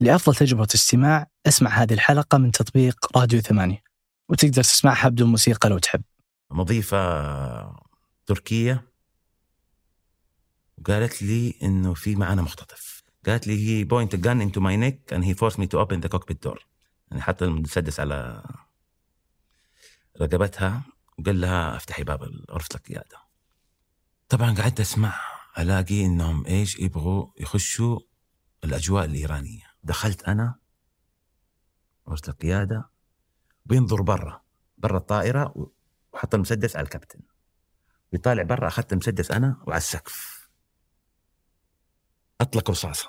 لأفضل تجربة استماع اسمع هذه الحلقة من تطبيق راديو 8، وتقدر تسمعها بدون موسيقى لو تحب. مضيفة تركية وقالت لي إنه في معنا مختطف. قالت لي he point a gun into my neck and he forced me to open the cockpit door. يعني حتى المسدس على رقبتها وقال لها افتحي باب غرفة القيادة. طبعا قعدت أسمع ألاقي إنهم إيش يبغوا يخشوا الأجواء الإيرانية. دخلت أنا غرفة القيادة بينظر برا الطائرة وحط المسدس على الكابتن، بيطالع برا. أخذت المسدس أنا وعلى السقف أطلق رصاصة.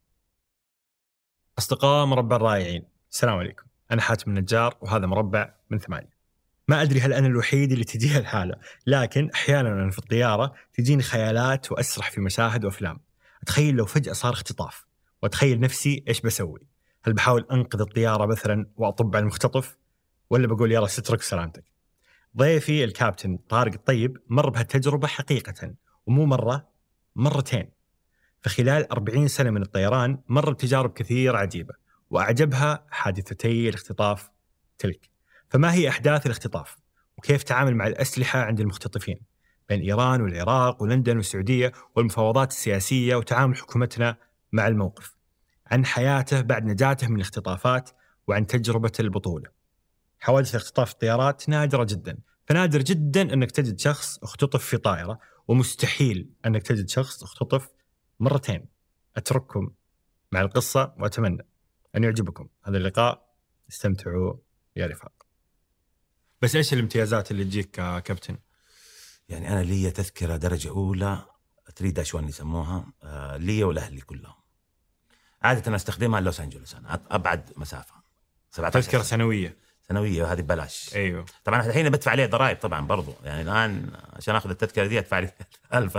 أصدقاء مربع الرائعين، السلام عليكم. أنا حاتم النجار وهذا مربع من 8. ما أدري هل أنا الوحيد اللي تجيها الحالة، لكن أحيانا أنا في الطيارة تجيني خيالات وأسرح في مشاهد وأفلام. أتخيل لو فجأة صار اختطاف، وأتخيل نفسي إيش بسوي. هل بحاول أنقذ الطيارة مثلا وأطب على المختطف، ولا بقول يلا سترك سلامتك؟ ضيفي الكابتن طارق الطيب مر بهالتجربة حقيقة، ومو مرة، مرتين. فخلال 40 سنة من الطيران مر بتجارب كثير عجيبة، وأعجبها حادثتي الاختطاف تلك. فما هي أحداث الاختطاف؟ وكيف تعامل مع الأسلحة عند المختطفين بين إيران والعراق ولندن والسعودية، والمفاوضات السياسية وتعامل حكومتنا مع الموقف؟ عن حياته بعد نجاته من الاختطافات، وعن تجربة البطولة. حوادث اختطاف الطيارات نادرة جدا، فنادر جدا أنك تجد شخص اختطف في طائرة، ومستحيل أنك تجد شخص اختطف مرتين. أترككم مع القصة وأتمنى أن يعجبكم هذا اللقاء. استمتعوا يا رفاق. بس إيش الامتيازات اللي تجيك كابتن؟ يعني أنا لي تذكرة درجة أولى 3-1 يسموها، لي والأهلي كلهم. عادة أنا أستخدمها لوس أنجلوس، أنا أبعد مسافة. تذكرة سنوية وهذه ببلاش. أيوه. طبعا الحين بدفع عليه ضرائب طبعا برضو، يعني الآن عشان أخذ التذكرة دي أدفع لي 1000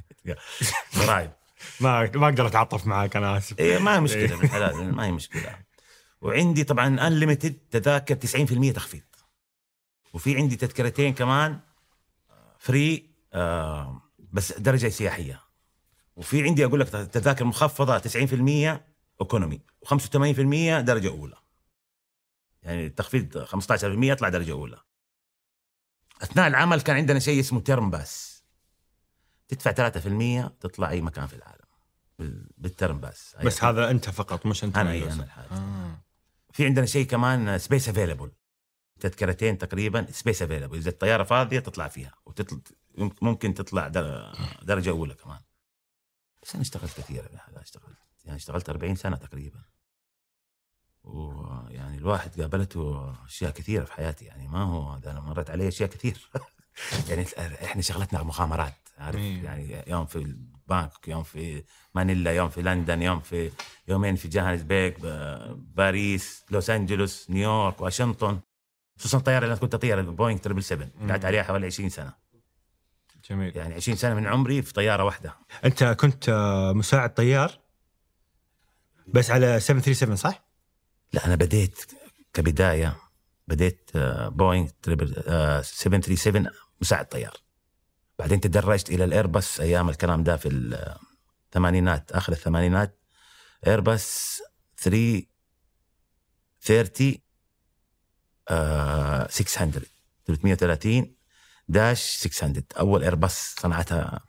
ضرائب. ما أقدر أتعاطف معك، أنا آسف. إيه ما هي مشكلة بالحلال، ما هي مشكلة. وعندي طبعا unlimited تذاكر 90% تخفيض، وفي عندي تذكرتين كمان فري بس درجة سياحية، وفي عندي أقول لك تذاكر مخفضة 90% ايكونومي و85% درجة أولى. يعني التخفيض 15% يطلع درجة أولى. أثناء العمل كان عندنا شيء اسمه تيرم باس، تدفع 3% تطلع أي مكان في العالم بالترم باس. بس هذا أنت فقط، مش أنت؟ أنا في عندنا شيء كمان سبيس افيلبل، تذكرتين تقريبا سبيس افيلبل، إذا الطيارة فاضية تطلع فيها، ممكن تطلع درجة أولى كمان. بس أنا اشتغلت كثير اشتغلت 40 سنة تقريبا، ويعني الواحد قابلته أشياء كثيرة في حياتي. يعني ما هو هذا، أنا مرت علي أشياء كثير. يعني إحنا شغلتنا مغامرات، عارف؟ يعني يوم في البانك، يوم في مانيلا، يوم في لندن، يومين في جوهانسبرغ، باريس، لوس أنجلوس، نيويورك، واشنطن. خصوصا الطيارة اللي أنا كنت أطير بوينغ 777 قعدت عليها حوالي 20 سنة. جميل. يعني 20 سنة من عمري في طيارة واحدة. أنت كنت مساعد طيار بس على 737 صح؟ لا، أنا بديت بوينغ 737 مساعد طيار، بعدين تدرجت إلى الإيرباص أيام الكلام ده في الثمانينات، آخر الثمانينات، إيرباص 330 600 330-600 أول إيرباص صنعتها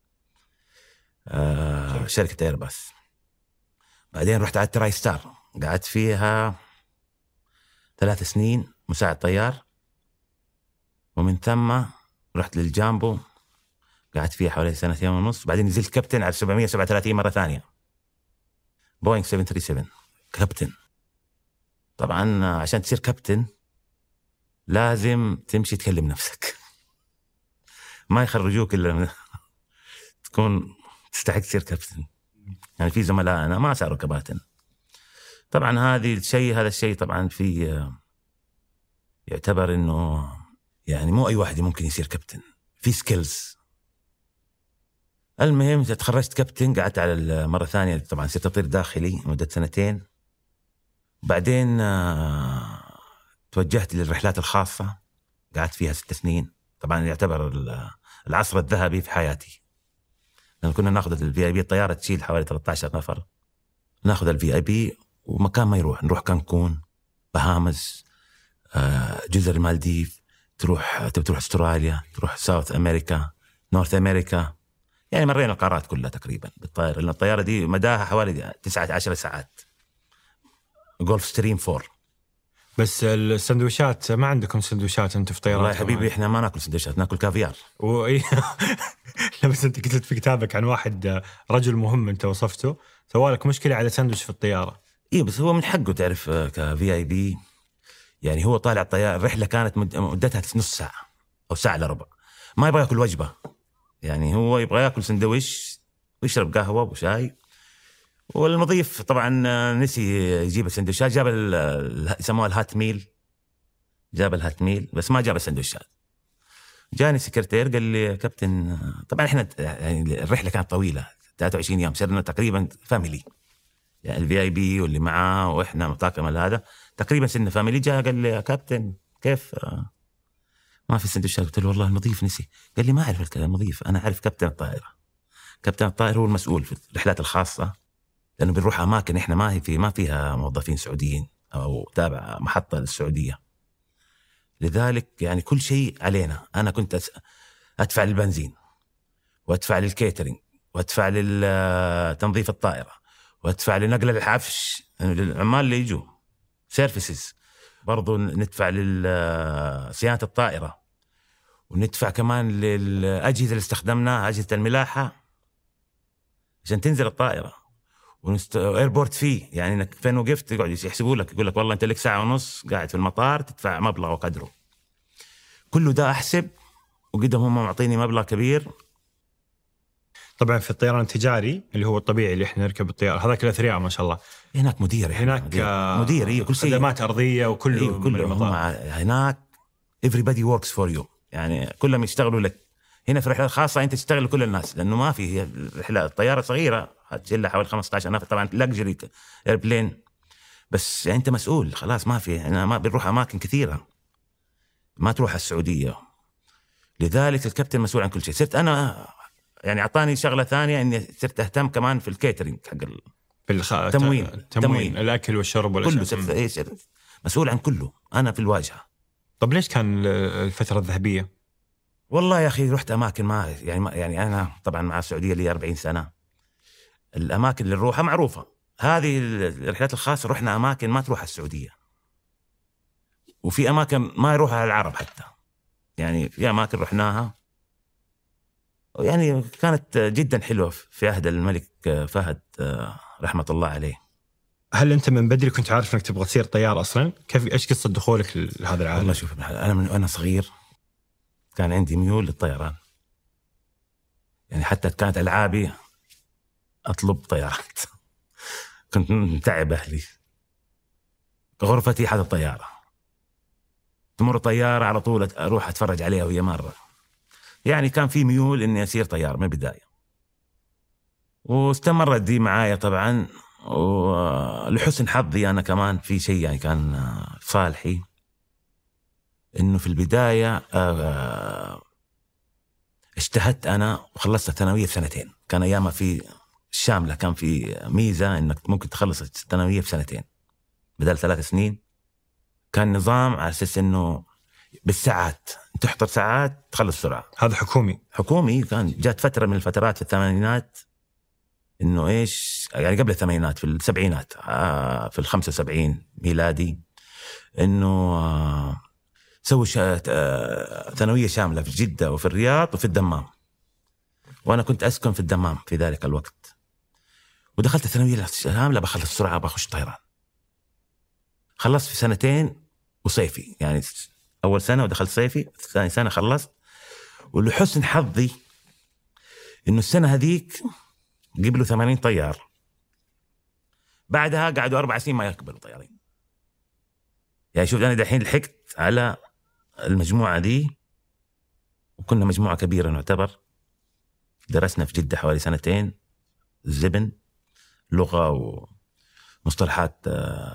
شركة إيرباص. بعدين رحت على تراي ستار، قعدت فيها 3 سنين مساعد طيار، ومن ثم رحت للجامبو قعدت فيها حوالي 2.5 سنين. بعدين نزلت كابتن على 737 مرة ثانية، بوينغ 737 كابتن. طبعا عشان تصير كابتن لازم تمشي تكلم نفسك، ما يخرجوك إلا تكون تستحق تصير كابتن. يعني في زملاء أنا ما صاروا كباتن. طبعا هذا الشيء طبعا في يعتبر إنه يعني مو أي واحد ممكن يصير كابتن، في سكيلز. المهم تخرجت كابتن، قعدت على مرة ثانية طبعا صرت أطير داخلي مدة 2 سنين. بعدين توجهت للرحلات الخاصة، قعدت فيها 6 سنين. طبعا يعتبر العصر الذهبي في حياتي، لأن كنا ناخذ الVIP، الطيارة تشيل حوالي 13 نفر، ناخذ الVIP ومكان ما نروح كانكون، بهامز، جزر المالديف، تروح استراليا، تروح ساوث أمريكا، نورث أمريكا. يعني مرينا القارات كلها تقريبا بالطائرة، لأن الطيارة دي مداها حوالي 19 ساعات. جولف ستريم 4. بس السندويشات ما عندكم سندويشات انت في طيارات؟ والله يا حبيبي احنا ما ناكل سندويشات، ناكل كافيار. لا بس انت كتبت في كتابك عن واحد رجل مهم انت وصفته سوالك مشكلة على سندويش في الطيارة. ايه بس هو من حقه تعرف كفي اي بي. يعني هو طالع الطيارة، الرحلة كانت مدتها نص ساعة أو ساعة إلا ربع، ما يبغى يأكل وجبة. يعني هو يبغى يأكل سندويش ويشرب قهوة وشاي. والمضيف طبعا نسي يجيب السندويشات، جاب يسموها الهات ميل، جاب الهات ميل بس ما جاب السندويشات. جاني سكرتير قال لي كابتن، طبعا احنا يعني الرحلة كانت طويلة 23 يوم، صرنا تقريبا فاميلي، يعني الفي اي بي واللي معاه واحنا مطاقم هذا تقريبا سنة فاميلي. جاء قال لي يا كابتن كيف ما في سندويشات؟ قلت له والله المضيف نسي. قال لي ما أعرف الكلام المضيف، أنا أعرف كابتن الطائرة. كابتن الطائرة هو المسؤول في الرحلات الخاصة، لأنه بنروح أماكن إحنا ما فيها موظفين سعوديين أو تابع محطة للسعودية. لذلك يعني كل شيء علينا. أنا كنت أدفع للبنزين، وأدفع للكيترينج، وأدفع لتنظيف الطائرة، وأدفع لنقل الحفش للعمال اللي يجوا سيرفيسز، برضو ندفع لصيانة الطائرة، وندفع كمان للأجهزة اللي استخدمناها، أجهزة الملاحة عشان تنزل الطائرة، ايربورت فيه، يعني انك فين وقفت يقعد يحسبوا لك، يقول لك والله انت لك ساعة ونص قاعد في المطار تدفع مبلغ وقدره. كله ده احسب، وقدم هم معطيني مبلغ كبير. طبعا في الطيران التجاري اللي هو الطبيعي اللي احنا نركب الطيارة، هذاك الأثرياء ما شاء الله هناك مدير، هناك مدير إيه كل شيء، خدمات أرضية وكله هم هناك everybody works for you، يعني كلهم يشتغلوا لك. هنا في الرحلة الخاصة أنت تشتغل لكل الناس، لأنه ما في، هي الرحلة الطيارة صغيرة هتشيلها حوالي 15 نفر، طبعا لاكجري ايربلين، بس يعني أنت مسؤول خلاص. ما في، أنا ما بنروح أماكن كثيرة، ما تروح السعودية. لذلك الكابتن مسؤول عن كل شيء. صرت أنا يعني أعطاني شغلة ثانية، إني صرت أهتم كمان في الكيترينج حق تموين الأكل والشرب كله. صرت مسؤول عن كله أنا في الواجهة. طب ليش كان الفترة الذهبية؟ والله يا أخي رحت أماكن ما يعني أنا طبعا مع السعودية لي 40 سنة، الأماكن اللي نروحها معروفة. هذه الرحلات الخاصة رحنا أماكن ما تروح السعودية، وفي أماكن ما يروحها العرب حتى. يعني في أماكن رحناها يعني كانت جدا حلوة في عهد الملك فهد رحمة الله عليه. هل أنت من بدري كنت عارف أنك تبغى تصير طيار أصلا؟ إيش قصة دخولك لهذا العالم؟ والله شوف، أنا من وأنا صغير كان عندي ميول للطيران، يعني حتى كانت ألعابي أطلب طيارات. كنت متعب أهلي، غرفتي حد الطيارة، تمر طيارة على طول أروح أتفرج عليها وهي مرة. يعني كان في ميول إني أصير طيار من البداية، واستمرت دي معايا طبعا. ولحسن حظي أنا كمان في شيء يعني كان صالحي، إنه في البداية اجتهدت أنا وخلصت الثانوية في 2 سنين. كان أيامها في الشاملة كان في ميزة إنك ممكن تخلص الثانوية في 2 سنين بدل 3 سنين. كان نظام على أساس إنه بالساعات، تحضر ساعات تخلص بسرعة. هذا حكومي. كان جات فترة من الفترات في الثمانينات إنه إيش يعني قبل الثمانينات، في السبعينات، في 75 ميلادي، إنه سووا ثانوية شاملة في جدة وفي الرياض وفي الدمام، وأنا كنت أسكن في الدمام في ذلك الوقت. ودخلت الثانوية الشاملة بخلص بسرعة بخش طيران. خلصت في 2 سنين وصيفي، يعني أول سنة ودخلت صيفي، ثاني سنة خلصت. ولحسن حظي إنه السنة هذيك قبلوا 80 طيار، بعدها قعدوا 4 سنين ما يقبلوا طيارين. يعني شوف أنا دحين لحقت على المجموعة دي، وكنا مجموعة كبيرة نعتبر. درسنا في جدة حوالي 2 سنين زبن، لغة ومصطلحات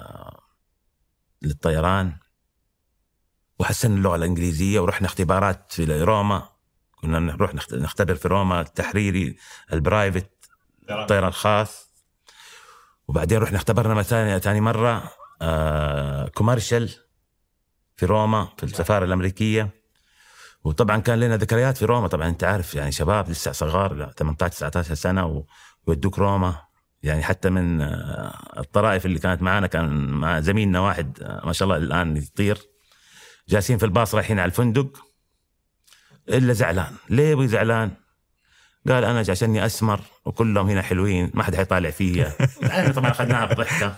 للطيران، وحسن اللغة الإنجليزية. ورحنا اختبارات في روما، كنا نروح نختبر في روما التحريري البرايفت، الطيران الخاص. وبعدين رحنا اختبرنا ثاني مرة كوميرشال في روما في السفارة الأمريكية. وطبعا كان لنا ذكريات في روما، طبعا انت عارف يعني شباب لسه صغار 18-19 سنة ويودوك روما. يعني حتى من الطرائف اللي كانت معنا كان مع زميلنا واحد ما شاء الله الآن يطير، جالسين في الباص رايحين على الفندق، إلا زعلان. ليه ابوي زعلان؟ قال أنا عشاني أسمر وكلهم هنا حلوين ما حد حيطالع فيا. طبعا أخذناها بضحكة.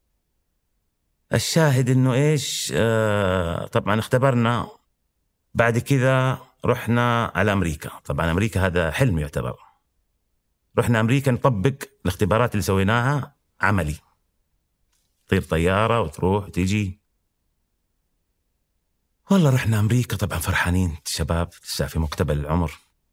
الشاهد إنه إيش طبعا اختبرنا. بعد كذا رحنا على أمريكا. طبعا أمريكا هذا حلم يعتبر. رحنا أمريكا نطبق الاختبارات اللي سويناها عملي، طير طيارة وتروح وتيجي. والله رحنا أمريكا طبعا فرحانين شباب لسه في مقتبل العمر.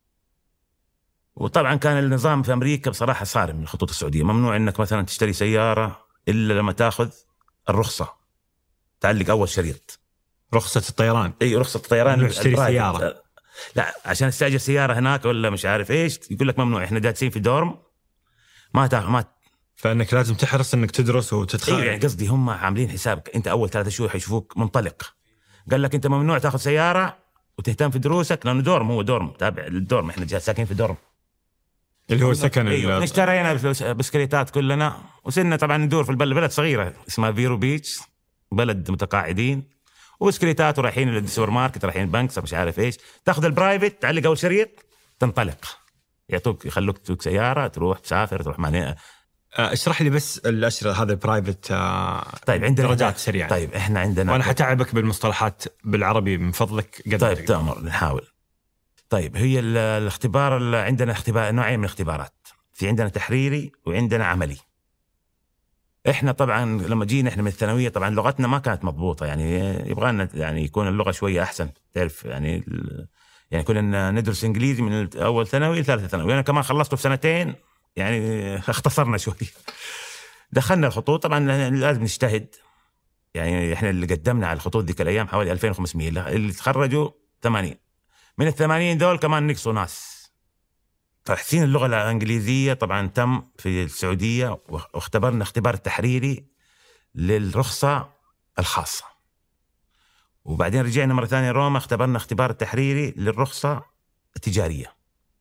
وطبعا كان النظام في أمريكا بصراحة صارم من الخطوط السعودية، ممنوع إنك مثلا تشتري سيارة إلا لما تأخذ الرخصة، تعلق أول شريط رخصة الطيران. اي رخصة الطيران. تشتري سيارة لا عشان تستأجر سيارة هناك ولا مش عارف ايش يقول لك ممنوع. احنا جالسين في دورم ما فانك لازم تحرص انك تدرس وتتخيل. يعني قصدي هم عاملين حسابك انت اول 3 شهور حيشوفوك منطلق. قال لك انت ممنوع تاخذ سيارة وتهتم في دروسك لانه دورم، هو دورم تابع للدورم. احنا ساكنين في دورم اللي هو سكن. اشترينا بسكليتات كلنا وصلنا طبعا ندور في البلد صغيرة اسمها فيرو بيتش، بلد متقاعدين، وبسكليتات ورايحين للسوبر ماركت رايحين البنك مش عارف ايش. تاخذ البرايفت تعلق اول شريط تنطلق، يعطوك يخلوك تسوق سياره تروح تسافر تروح معناه. اشرح لي بس الاشرطه هذا البرايفت. طيب عندنا درجات سريعه. طيب احنا عندنا، وانا حتعبك بالمصطلحات بالعربي من فضلك قدر. طيب تأمر نحاول. طيب هي الاختبار عندنا اختبار نوعين من الاختبارات، في عندنا تحريري وعندنا عملي. احنا طبعا لما جينا احنا من الثانويه طبعا لغتنا ما كانت مضبوطه، يعني يبغى لنا يعني يكون اللغه شويه احسن تعرف يعني كنا ندرس انجليزي من اول ثانوي لثالثه ثانوي. انا كمان خلصته في 2 سنين يعني اختصرنا شوي. دخلنا الخطوط طبعا لازم نجتهد، يعني احنا اللي قدمنا على الخطوط ذيك الايام حوالي 2500 اللي تخرجوا 80. من ال80 دول كمان نقصوا ناس. تحسين اللغة الإنجليزية طبعا تم في السعودية، واختبرنا اختبار تحريري للرخصة الخاصة. وبعدين رجعنا مرة ثانية روما اختبرنا اختبار تحريري للرخصة التجارية.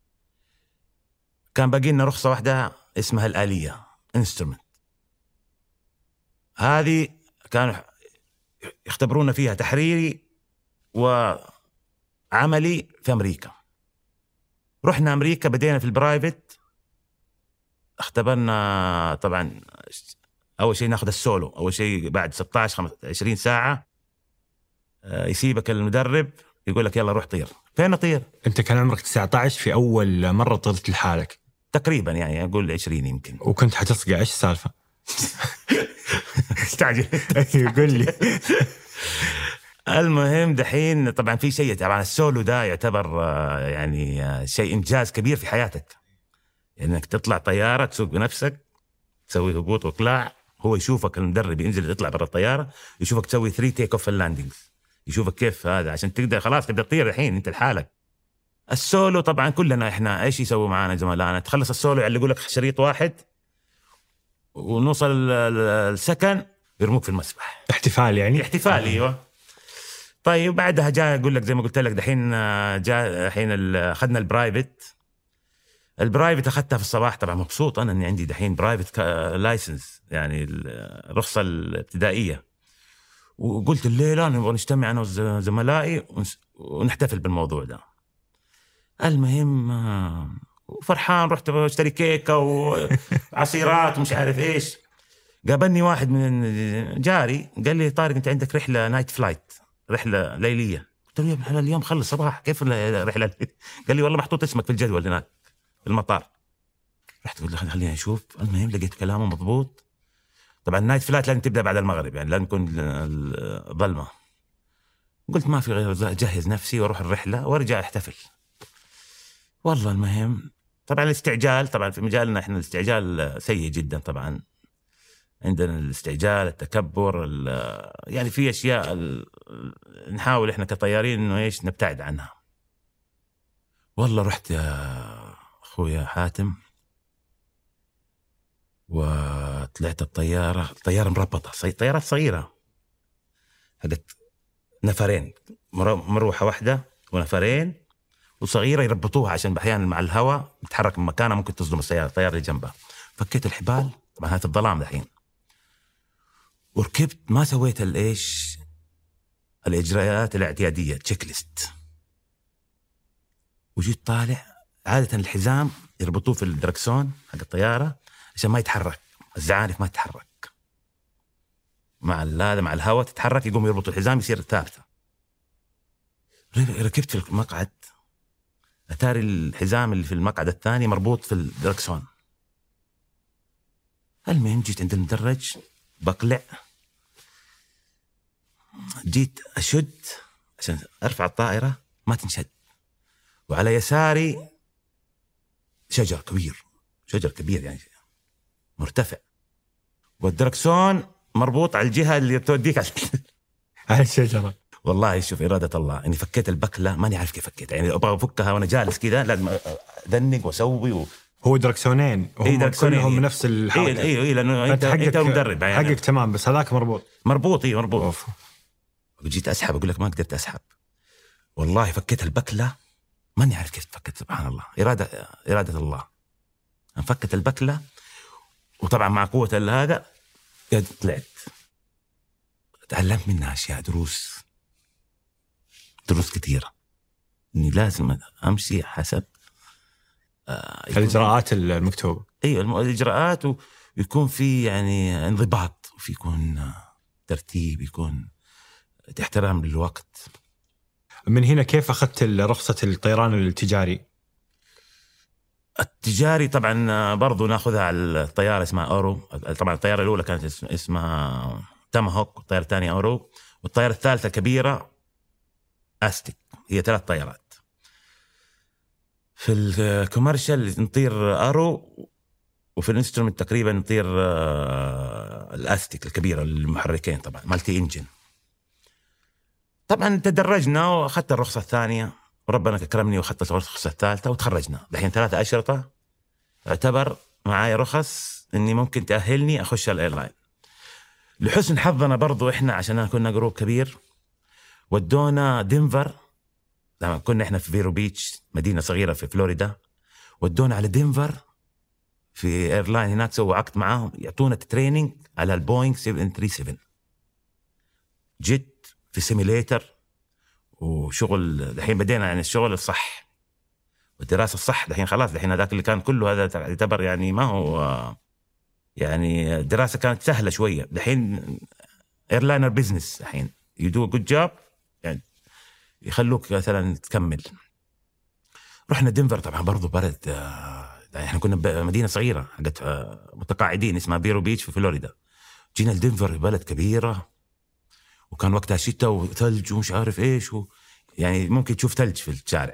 كان باقي لنا رخصة واحدة اسمها الآلية instrument. هذه كانوا يختبرونا فيها تحريري وعملي في أمريكا. رحنا أمريكا بدينا في البرايفت، اختبرنا طبعا أول شيء ناخذ السولو. أول شيء بعد 16-20 ساعة يسيبك المدرب يقول لك يلا روح طير. فين أطير؟ أنت كان عمرك 19 في أول مرة طرت لحالك تقريبا، يعني أقول 20 يمكن. وكنت حتصقع إيش السالفة؟ استعجل يقول لي. المهم دحين طبعا في شيء طبعا السولو ده يعتبر يعني شيء إنجاز كبير في حياتك، يعني انك تطلع طيارة تسوق بنفسك تسوي هبوط وإقلاع. هو يشوفك المدرب ينزل يطلع برا الطيارة يشوفك تسوي 3 تيك اوف اللاندنجز، يشوفك كيف هذا عشان تقدر خلاص تبدأ تطير الحين انت لحالك. السولو طبعا كلنا احنا ايش يسووا معانا زملائنا، تخلص السولو يعلقوا لك شريط واحد ونوصل السكن يرموك في المسبح. احتفال يعني. احتفال ايوه. طيب بعدها جاء اقول لك زي ما قلت لك دحين جاء الحين اخذنا البرايفت اخذتها في الصباح. طبعا مبسوط انا اني عندي دحين برايفت لايسنس يعني الرخصه الابتدائيه. وقلت الليله نبغى نجتمع انا وزملائي ونحتفل بالموضوع ده. المهم فرحان رحت اشتري كيكه وعصيرات ومش عارف ايش. قابلني واحد من جاري قال لي طارق انت عندك رحله نايت فلايت، رحله ليليه. قلت له احنا اليوم خلص صباح كيف الرحله؟ قال لي والله محطوط اسمك في الجدول هناك في المطار. رحت قلت له خلينا نشوف. المهم لقيت كلامه مضبوط. طبعا النايت فلايت لازم تبدا بعد المغرب، يعني لازم تكون ظلمه. قلت ما في غير اجهز نفسي واروح الرحله وارجع احتفل. والله المهم طبعا الاستعجال، طبعا في مجالنا احنا الاستعجال سيء جدا. طبعا عندنا الاستعجال التكبر يعني في اشياء نحاول احنا كطيارين انه ايش نبتعد عنها. والله رحت يا اخويا حاتم وطلعت طلعت الطيارة مربطة، طيارات صغيرة حقت نفرين، مروحة واحدة ونفرين وصغيرة يربطوها عشان أحيانا مع الهواء تتحرك من مكانها ممكن تصدم الطيارة اللي جنبها. فكيت الحبال طبعا هذا الظلام دحين، وركبت ما سويت الإجراءات الاعتيادية تشيك ليست، وجيت طالع. عادة الحزام يربطوه في الدركسون حق الطيارة عشان ما يتحرك، الزعانف ما تتحرك مع الهواء تتحرك، يقوم يربطوا الحزام يصير ثابتة. ركبت في المقعد، أتاري الحزام اللي في المقعد الثاني مربوط في الدركسون. المهم جيت عند المدرج بقلع، جيت أشد عشان أرفع الطائرة ما تنشد، وعلى يساري شجر كبير يعني مرتفع، والدركسون مربوط على الجهة اللي توديك على الشجرة. والله شوف إرادة الله إني فكيت البكلة، ماني عارف كيف فكيت، يعني أبغى أفكها وأنا جالس كذا لازم أدنق وأسوي هو دركسونين وهم كلهم من نفس الحركة. إيه لأنه أنت مدرب يعني. حقك تمام، بس هذاك مربوط. مربوط. وجيت أسحب، أقول لك ما قدرت أسحب، والله فكيت البكلة ماني عارف كيف فكت. سبحان الله، إرادة الله. فكت البكلة، وطبعا مع قوة هذا طلعت. تعلمت منها أشياء، دروس كثيرة، إني لازم أمشي حسب الإجراءات المكتوبة. أيوة الإجراءات، ويكون في يعني انضباط، وفي يكون ترتيب، يكون احترام للوقت. من هنا كيف أخذت رخصة الطيران التجاري؟ التجاري طبعا برضو ناخذها على الطيارة اسمها أورو. طبعا الطيارة الأولى كانت اسمها تاماهوك، والطيارة الثانية أورو، والطيارة الثالثة كبيرة أستيك. هي 3 طيارات. في الكوميرشال نطير أورو، وفي الانسترومنت تقريبا نطير الأستيك الكبيرة المحركين طبعا مالتي إنجن. طبعا تدرجنا وأخذت الرخصة الثانية، وربنا كرمني وأخذت الرخصة الثالثة وتخرجنا. دحين 3 أشرطة، اعتبر معايا رخص إني ممكن تأهلني أخش الإيرلاين. لحسن حظنا برضو إحنا عشان كنا جروب كبير، ودونا دنفر. لما كنا إحنا في فيرو بيتش، مدينة صغيرة في فلوريدا، ودونا على دنفر في إيرلاين هناك، سووا عقد معاهم يعطونا تريننج على البوينغ 737 جيت في سيميليتر وشغل. دحين بدينا يعني الشغل الصح والدراسة الصح. دحين خلاص، دحين هذاك اللي كان كله هذا يعتبر يعني ما هو يعني الدراسة كانت سهلة شوية. دحين ايرلاينر بيزنس، دحين يدو جود جاب يعني يخلوك مثلا تكمل. رحنا دنفر، طبعا برضو برد. احنا كنا مدينة صغيرة حقت متقاعدين اسمها بيرو بيتش في فلوريدا. جينا لدنفر، بلد كبيرة، وكان وقتها شتاء وثلج ومش عارف ايش يعني ممكن تشوف ثلج في الشارع.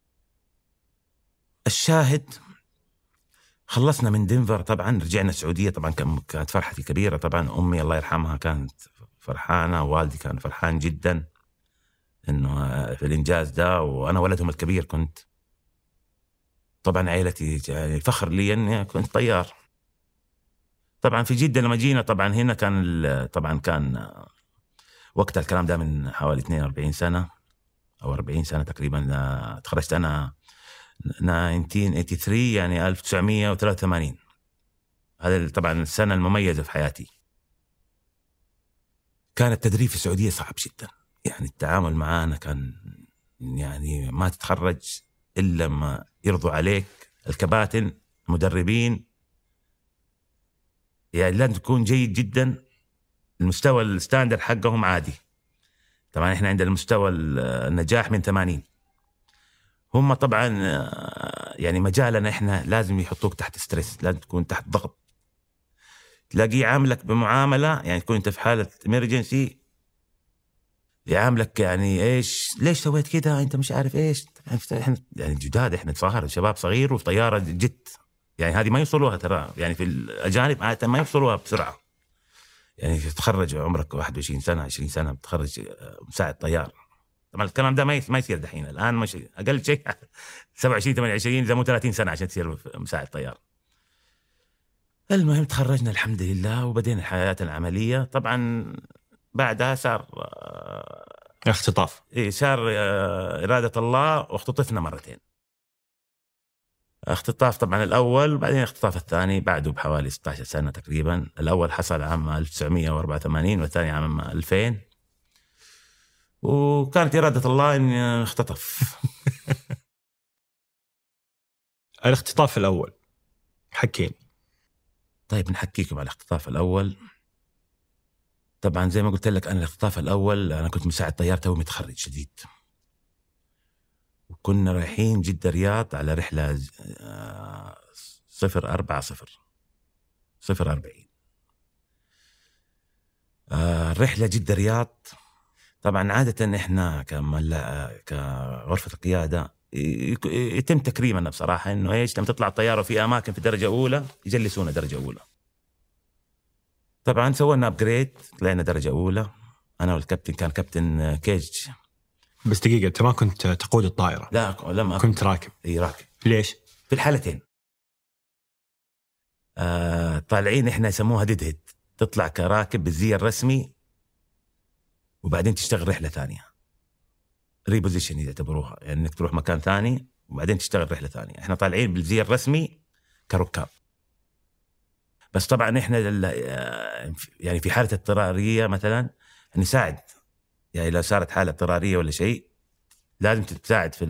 الشاهد خلصنا من دنفر، طبعا رجعنا السعودية. طبعا كانت فرحتي كبيرة. طبعا أمي الله يرحمها كانت فرحانة، ووالدي كان فرحان جدا إنه في الإنجاز ده، وأنا ولدهم الكبير كنت. طبعا عائلتي يعني فخر لي إني كنت طيار. طبعا في جدة لما جينا، طبعا هنا كان وقت الكلام ده من حوالي 42 سنة أو 40 سنة تقريبا. تخرجت أنا 1983 يعني 1983. هذا طبعا السنة المميزة في حياتي. كان التدريب في السعودية صعب جدا، يعني التعامل معانا كان يعني ما تتخرج إلا ما يرضوا عليك الكباتن المدربين، يعني لازم تكون جيد جدا. المستوى الستاندر حقهم عادي. طبعا احنا عندنا المستوى النجاح من 80. هم طبعا يعني مجالنا احنا لازم يحطوك تحت ستريس، لازم تكون تحت ضغط. تلاقيه عاملك بمعاملة يعني تكون انت في حالة اميرجنسي، يعاملك يعني ايش ليش سويت كده انت مش عارف ايش. احنا يعني جداد، احنا صغار، شباب صغير وفي طيارة جت، يعني هذه ما يوصلوها ترى، يعني في الأجانب عادة ما يوصلوها بسرعة. يعني تتخرج عمرك 21 سنة 20 سنة بتخرج مساعد طيار. طبعا الكلام ده ما يصير دحين. الآن مش أقل شيء 27 28 إذا مو 30 سنة عشان تصير مساعد طيار. المهم تخرجنا الحمد لله وبدينا الحياة العملية. طبعا بعدها صار اختطاف. صار إرادة الله واختطفنا مرتين. اختطاف طبعا الأول وبعدين اختطاف الثاني بعده بحوالي 16 سنة تقريبا. الأول حصل عام 1984 والثاني عام 2000، وكانت إرادة الله أن اختطف. الاختطاف الأول حكين. طيب نحكيكم على الاختطاف الأول. طبعا زي ما قلت لك أنا الاختطاف الأول أنا كنت مساعد طيار توي متخرج جديد، وكنا رايحين جدة رياض على رحلة 040. الرحلة جدة رياض. طبعا عادة إحنا كغرفة القيادة يتم تكريمنا بصراحة، إنه إيش لما تطلع الطيارة في أماكن في درجة أولى يجلسونا درجة أولى. طبعا سوينا أبجريد طلعنا درجة أولى أنا والكابتن، كان كابتن كيج. بس دقيقة، أنت ما كنت تقود الطائرة؟ لا لما كنت راكب. إيه راكب. ليش؟ في الحالتين طالعين إحنا يسموها ديدهد، تطلع كراكب بالزي الرسمي وبعدين تشتغل رحلة ثانية، ريبوزيشن يعتبروها، يعني إنك تروح مكان ثاني وبعدين تشتغل رحلة ثانية. إحنا طالعين بالزي الرسمي كركاب. بس طبعا إحنا يعني في حالة اضطرارية مثلا نساعد، يعني لو صارت حالة اضطرارية ولا شيء لازم تساعد في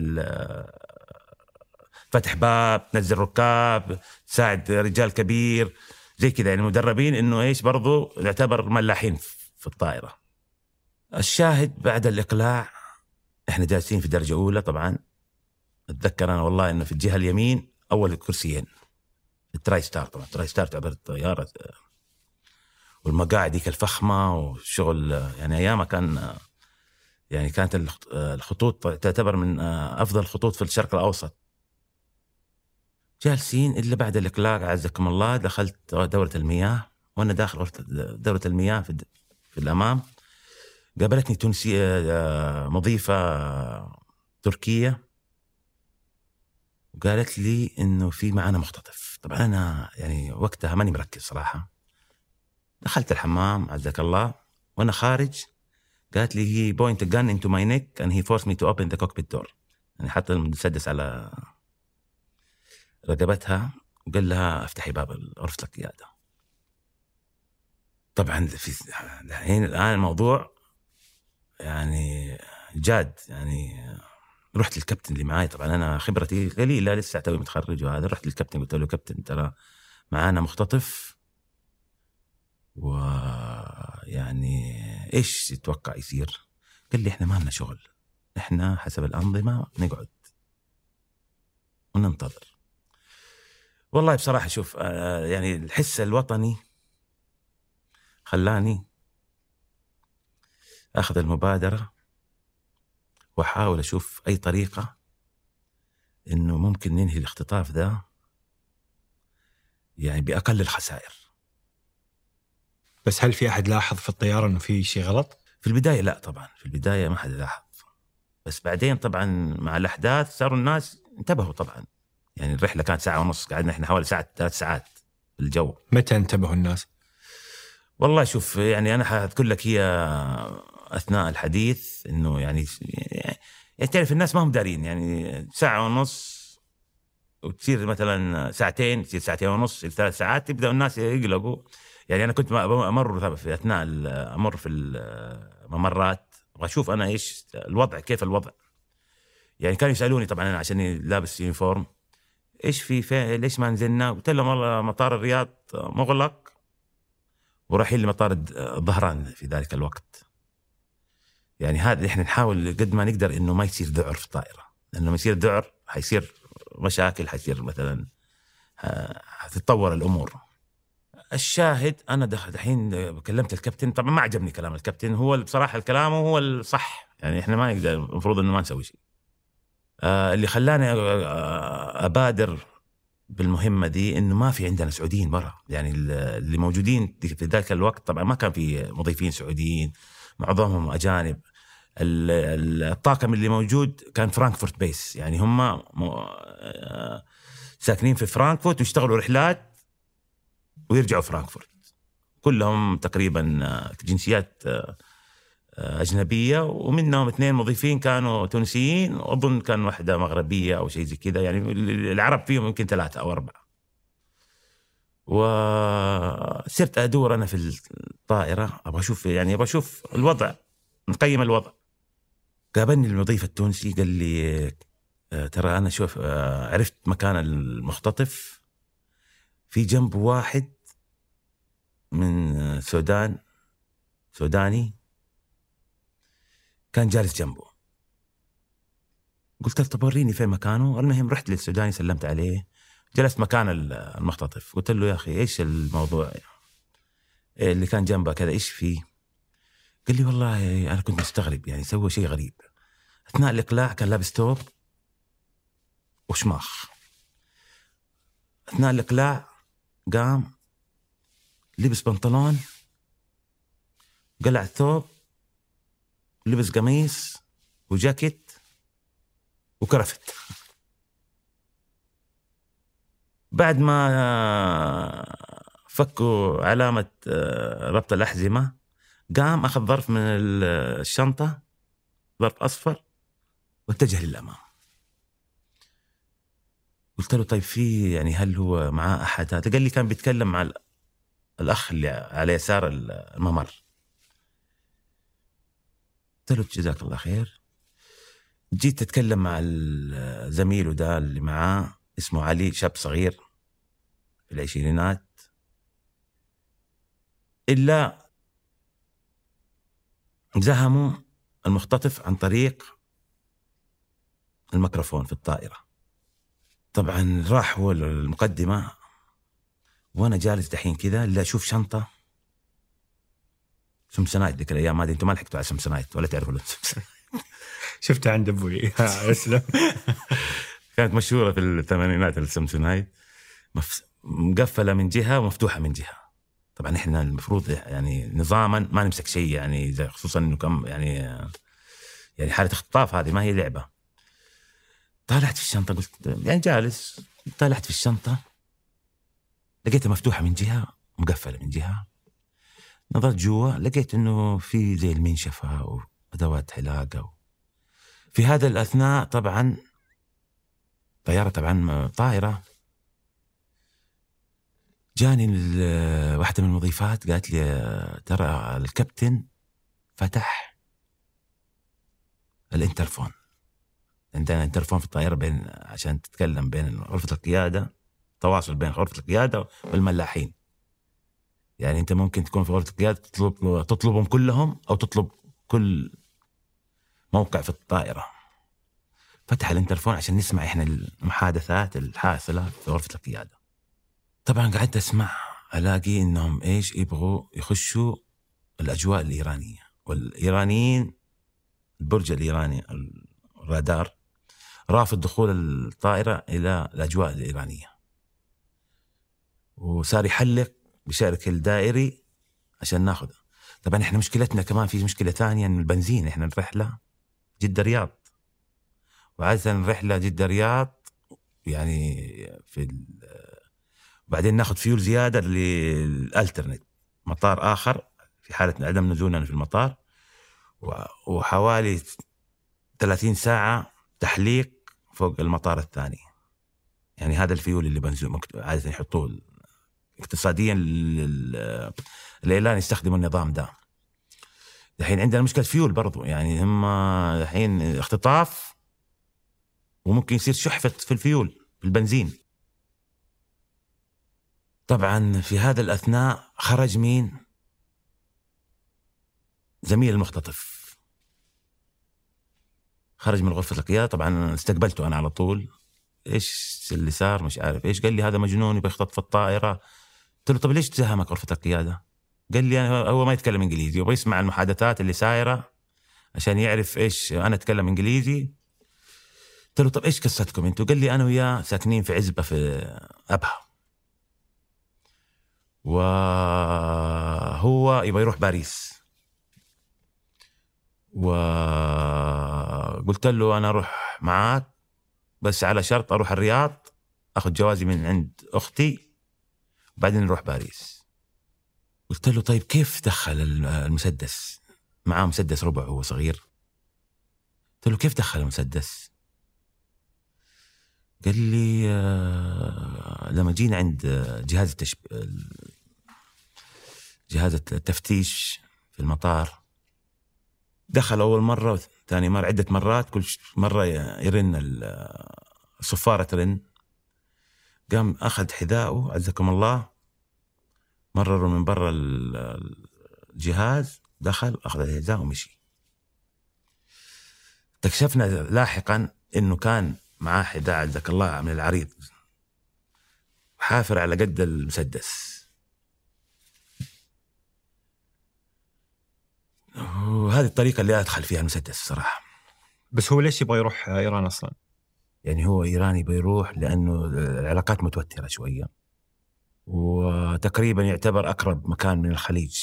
فتح باب، تنزل ركاب، تساعد رجال كبير زي كذا، يعني مدربين إنه إيش برضو نعتبر ملاحين في الطائرة. الشاهد بعد الإقلاع إحنا جالسين في درجة أولى. طبعا أتذكر أنا والله إنه في الجهة اليمين أول كرسيين التراي ستار. طبعا التراي ستار تعتبر الطيارة والمقاعد ديك الفخمة وشغل، يعني أيامها كانت الخطوط تعتبر من أفضل الخطوط في الشرق الأوسط. جالسين إلا بعد الإقلاع عزكم الله دخلت دورة المياه، وأنا داخل دورة المياه في الأمام قابلتني تونسية مضيفة تركية وقالت لي إنه في معنا مختطف. طبعا أنا يعني وقتها ماني مركز صراحة. دخلت الحمام عزك الله، وأنا خارج قالت لي he point a gun into my neck and he forced me to open the cockpit door. يعني حط المسدس على رقبتها وقال لها افتحي باب غرفة القيادة. طبعا الآن الموضوع يعني جاد. يعني رحت للكابتن اللي معاي، طبعا أنا خبرتي قليلة لسه توي متخرج وهذا. رحت للكابتن قلت له كابتن ترى معانا مختطف، ويعني إيش تتوقع يصير؟ قال لي إحنا ما لنا شغل، إحنا حسب الأنظمة نقعد وننتظر. والله بصراحة شوف يعني الحس الوطني خلاني أخذ المبادرة وأحاول أشوف أي طريقة إنه ممكن ننهي الاختطاف ذا يعني بأقل الخسائر. بس هل في أحد لاحظ في الطيارة إنه في شيء غلط؟ في البداية لا، طبعا في البداية ما حد لاحظ، بس بعدين طبعا مع الأحداث صاروا الناس انتبهوا. طبعا يعني الرحلة كانت 1.5 ساعة، قعدنا إحنا حوالي 3 ساعات في الجو. متى انتبهوا الناس؟ والله شوف يعني أنا حأقول لك هي أثناء الحديث إنه يعني تعرف الناس ما هم دارين، يعني 1.5 ساعة وتصير مثلا 2 ساعتين، تصير 2.5 ساعة، 3 ساعات، يبدأ الناس يقلقوا. يعني أنا كنت أمر في أثناء أمر في الممرات وأشوف أنا إيش الوضع، كيف الوضع. يعني كانوا يسألوني طبعا أنا عشان لابس يونيفورم إيش في ليش ما نزلنا؟ قلت لهم والله مطار الرياض مغلق ورايحين لمطار الظهران في ذلك الوقت. يعني هذا إحنا نحاول قد ما نقدر إنه ما يصير ذعر في الطائرة، لأنه ما يصير ذعر حيصير مشاكل، حيصير مثلا هتتطور الأمور. الشاهد أنا دحين كلمت الكابتن، طبعا ما عجبني كلام الكابتن، هو بصراحة الكلام هو الصح، يعني إحنا ما نقدر، المفروض إنه ما نسوي شيء. اللي خلاني أبادر بالمهمة دي إنه ما في عندنا سعوديين برا، يعني اللي موجودين في ذاك الوقت طبعا ما كان في مضيفين سعوديين، معظمهم أجانب. الطاقم اللي موجود كان فرانكفورت بيس، يعني هم ساكنين في فرانكفورت ويشتغلوا رحلات ويرجعوا فرانكفورت. كلهم تقريبا جنسيات أجنبية، ومنهم 2 مضيفين كانوا تونسيين، وأظن كان واحدة مغربية أو شيء زي كذا، يعني العرب فيهم يمكن 3 أو 4. وصرت أدور أنا في الطائرة أبغى أشوف الوضع، نقيم الوضع. قابلني المضيف التونسي قال لي ترى أنا شوف عرفت مكان المختطف، في جنب واحد من سوداني كان جالس جنبه. قلت له طب وريني فين مكانه. المهم رحت للسوداني سلمت عليه، جلست مكان المختطف، قلت له يا أخي إيش الموضوع اللي كان جنبه كذا، إيش فيه؟ قال لي والله أنا كنت مستغرب، يعني سوى شيء غريب. أثناء الإقلاع كان لابس ثوب وشماخ. أثناء الإقلاع قام لبس بنطلون، قلع الثوب، لبس قميص وجاكيت وكرفت. بعد ما فكوا علامة ربط الأحزمة قام أخذ ظرف من الشنطة، ظرف أصفر، واتجه للأمام. قلت له طيب يعني هل هو معاه أحد؟ قال لي كان بيتكلم مع الأخ اللي على يسار الممر. قلت له جزاك الله خير. جيت أتكلم مع زميله ده اللي معاه، اسمه علي، شاب صغير في العشرينات، إلا زهموا المختطف عن طريق الميكروفون في الطائرة. طبعا راح هو المقدمة، وأنا جالس دحين كذا اللي أشوف شنطة سمسونايت. ذيك الأيام هذه أنتم ما لحقتوا على سمسونايت ولا تعرفوا شفتها عند أبوي أسلم. كانت مشهورة في الثمانينات السمسونايت، مقفلة من جهة ومفتوحة من جهة. طبعا إحنا المفروض يعني نظاما ما نمسك شيء، يعني خصوصا إنه كم يعني حالة اختطاف هذه ما هي لعبة. طالعت في الشنطة، قلت يعني جالس، طالعت في الشنطة لقيتها مفتوحة من جهة ومقفلة من جهة. نظرت جوا لقيت إنه في زي المنشفة وأدوات حلاقة. في هذا الأثناء طبعا طيارة، طبعا طائرة، جاني واحدة من المضيفات قالت لي ترى الكابتن فتح الانترفون. عندنا انترفون في الطائرة عشان تتكلم بين غرفة القيادة، تواصل بين غرفة القيادة والملاحين. يعني أنت ممكن تكون في غرفة القيادة تطلبهم كلهم، أو تطلب كل موقع في الطائرة. فتح الانترفون عشان نسمع إحنا المحادثات الحاصلة في غرفة القيادة. طبعا قعدت أسمع، ألاقي إنهم إيش يبغوا يخشوا الأجواء الإيرانية، والإيرانيين البرج الإيراني الرادار رافض دخول الطائرة إلى الأجواء الإيرانية، وصار يحلق بشكل دائري عشان ناخذ. طبعا إحنا مشكلتنا كمان في مشكلة ثانية، إن البنزين، إحنا الرحلة جدة رياض، وعادة الرحلة جدة رياض يعني بعدين ناخذ فيول زيادة للألترنت مطار آخر في حالة عدم نزولنا في المطار، وحوالي 30 ساعة تحليق فوق المطار الثاني. يعني هذا الفيول اللي بنزول عادة يحطوه اقتصاديا الإعلان يستخدموا النظام ده. الحين عندنا مشكلة فيول برضو، يعني هم الحين اختطاف وممكن يصير شحفة في الفيول في البنزين. طبعا في هذا الأثناء خرج مين؟ زميل المختطف خرج من غرفة القيادة. طبعا استقبلته أنا على طول، إيش اللي صار؟ مش عارف إيش. قال لي هذا مجنون يبغى يختطف الطائرة. قلت له طب ليش تزهمك غرفة القيادة؟ قال لي هو ما يتكلم إنجليزي، يبغى يسمع المحادثات اللي سايرة عشان يعرف إيش أنا أتكلم إنجليزي. قلت له طب إيش قصتكم أنتوا؟ قال لي أنا وياه ساكنين في عزبة في أبها، وهو يبغى يروح باريس، وقلت له أنا أروح معاك بس على شرط أروح الرياض، أخذ جوازي من عند أختي بعدين نروح باريس. قلت له طيب كيف دخل المسدس؟ معاه مسدس ربع هو صغير. قلت له كيف دخل المسدس؟ قال لي لما جينا عند جهاز التفتيش في المطار، دخل أول مرة وثاني مرة عدة مرات، كل مرة يرن الصفارة ترن. قام أخذ حذاءه عزكم الله، مرروا من برا الجهاز، دخل أخذ الحذاء ومشي. اكتشفنا لاحقا إنه كان معاه حذاء عزك الله من العريض، حافر على قد المسدس. وهذه الطريقة اللي أدخل فيها المسدس صراحة. بس هو ليش يبغى يروح إيران أصلا؟ يعني هو إيراني بيروح لأنه العلاقات متوترة شوية، وتقريبا يعتبر أقرب مكان من الخليج،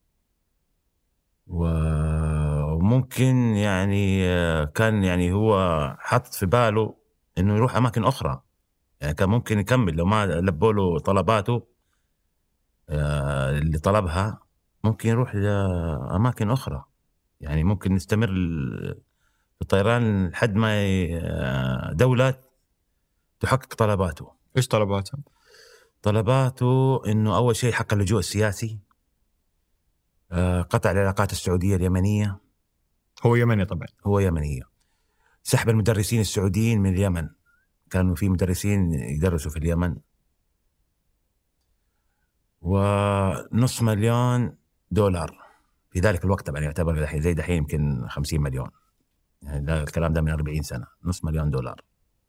وممكن يعني كان يعني هو حط في باله إنه يروح أماكن أخرى. يعني كان ممكن يكمل لو ما لبوا له طلباته اللي طلبها، ممكن يروح لأماكن أخرى. يعني ممكن نستمر في الطيران لحد ما دولة تحقق طلباته. إيش طلباته؟ طلباته إنه أول شيء حق اللجوء السياسي، قطع العلاقات السعودية اليمنية. هو يمني طبعا. هو يمنية. سحب المدرسين السعوديين من اليمن، كانوا في مدرسين يدرسوا في اليمن. $500,000 في ذلك الوقت، طبعا يعتبر زي دحين يمكن 50 مليون. يعني ده الكلام ده من 40 سنة. $500,000.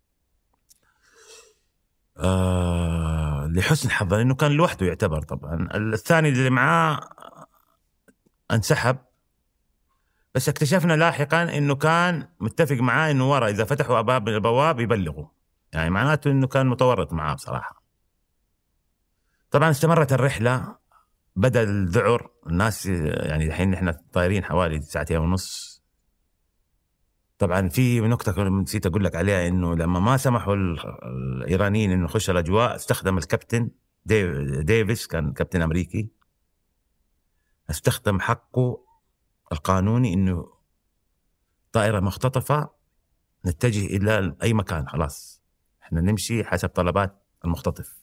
لحسن حظه إنه كان لوحده يعتبر. طبعا الثاني اللي معاه انسحب، بس اكتشفنا لاحقا إنه كان متفق معاه إنه ورا إذا فتحوا البواب يبلغوا، يعني معناته إنه كان متورط معاه بصراحة. طبعا استمرت الرحلة، بدأ الذعر الناس. يعني الحين نحن طايرين حوالي 2.5 ساعة. طبعا في نقطة نسيت أقول لك عليها، إنه لما ما سمحوا الإيرانيين إنه يخش الأجواء، استخدم الكابتن ديفيس، كان كابتن أمريكي، استخدم حقه القانوني إنه طائرة مختطفة نتجه إلى أي مكان، خلاص إحنا نمشي حسب طلبات المختطف.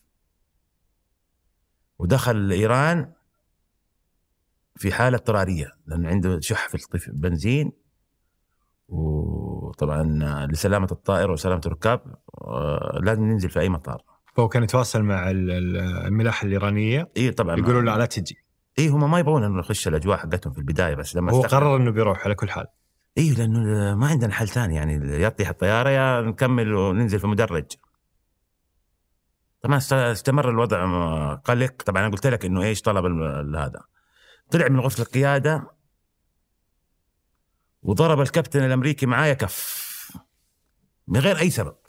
ودخل إيران في حالة اضطرارية لأنه عنده شح في البنزين، وطبعا لسلامة الطائرة وسلامة الركاب لازم ننزل في أي مطار. فهو كان يتواصل مع الملاحة الإيرانية. إيه طبعا يقولوا له لا تجي. إيه هم ما يبغون إنه نخش الأجواء حقتهم في البداية، بس لما هو قرر إنه بيروح على كل حال. إيه لأنه ما عندنا حل ثاني، يعني يطيح الطيارة يا نكمل وننزل في مدرج. طبعا استمر الوضع قلق. طبعا أنا قلت لك إنه إيش طلب هذا. طلع من غرفة القيادة وضرب الكابتن الأمريكي معايا كف من غير أي سبب.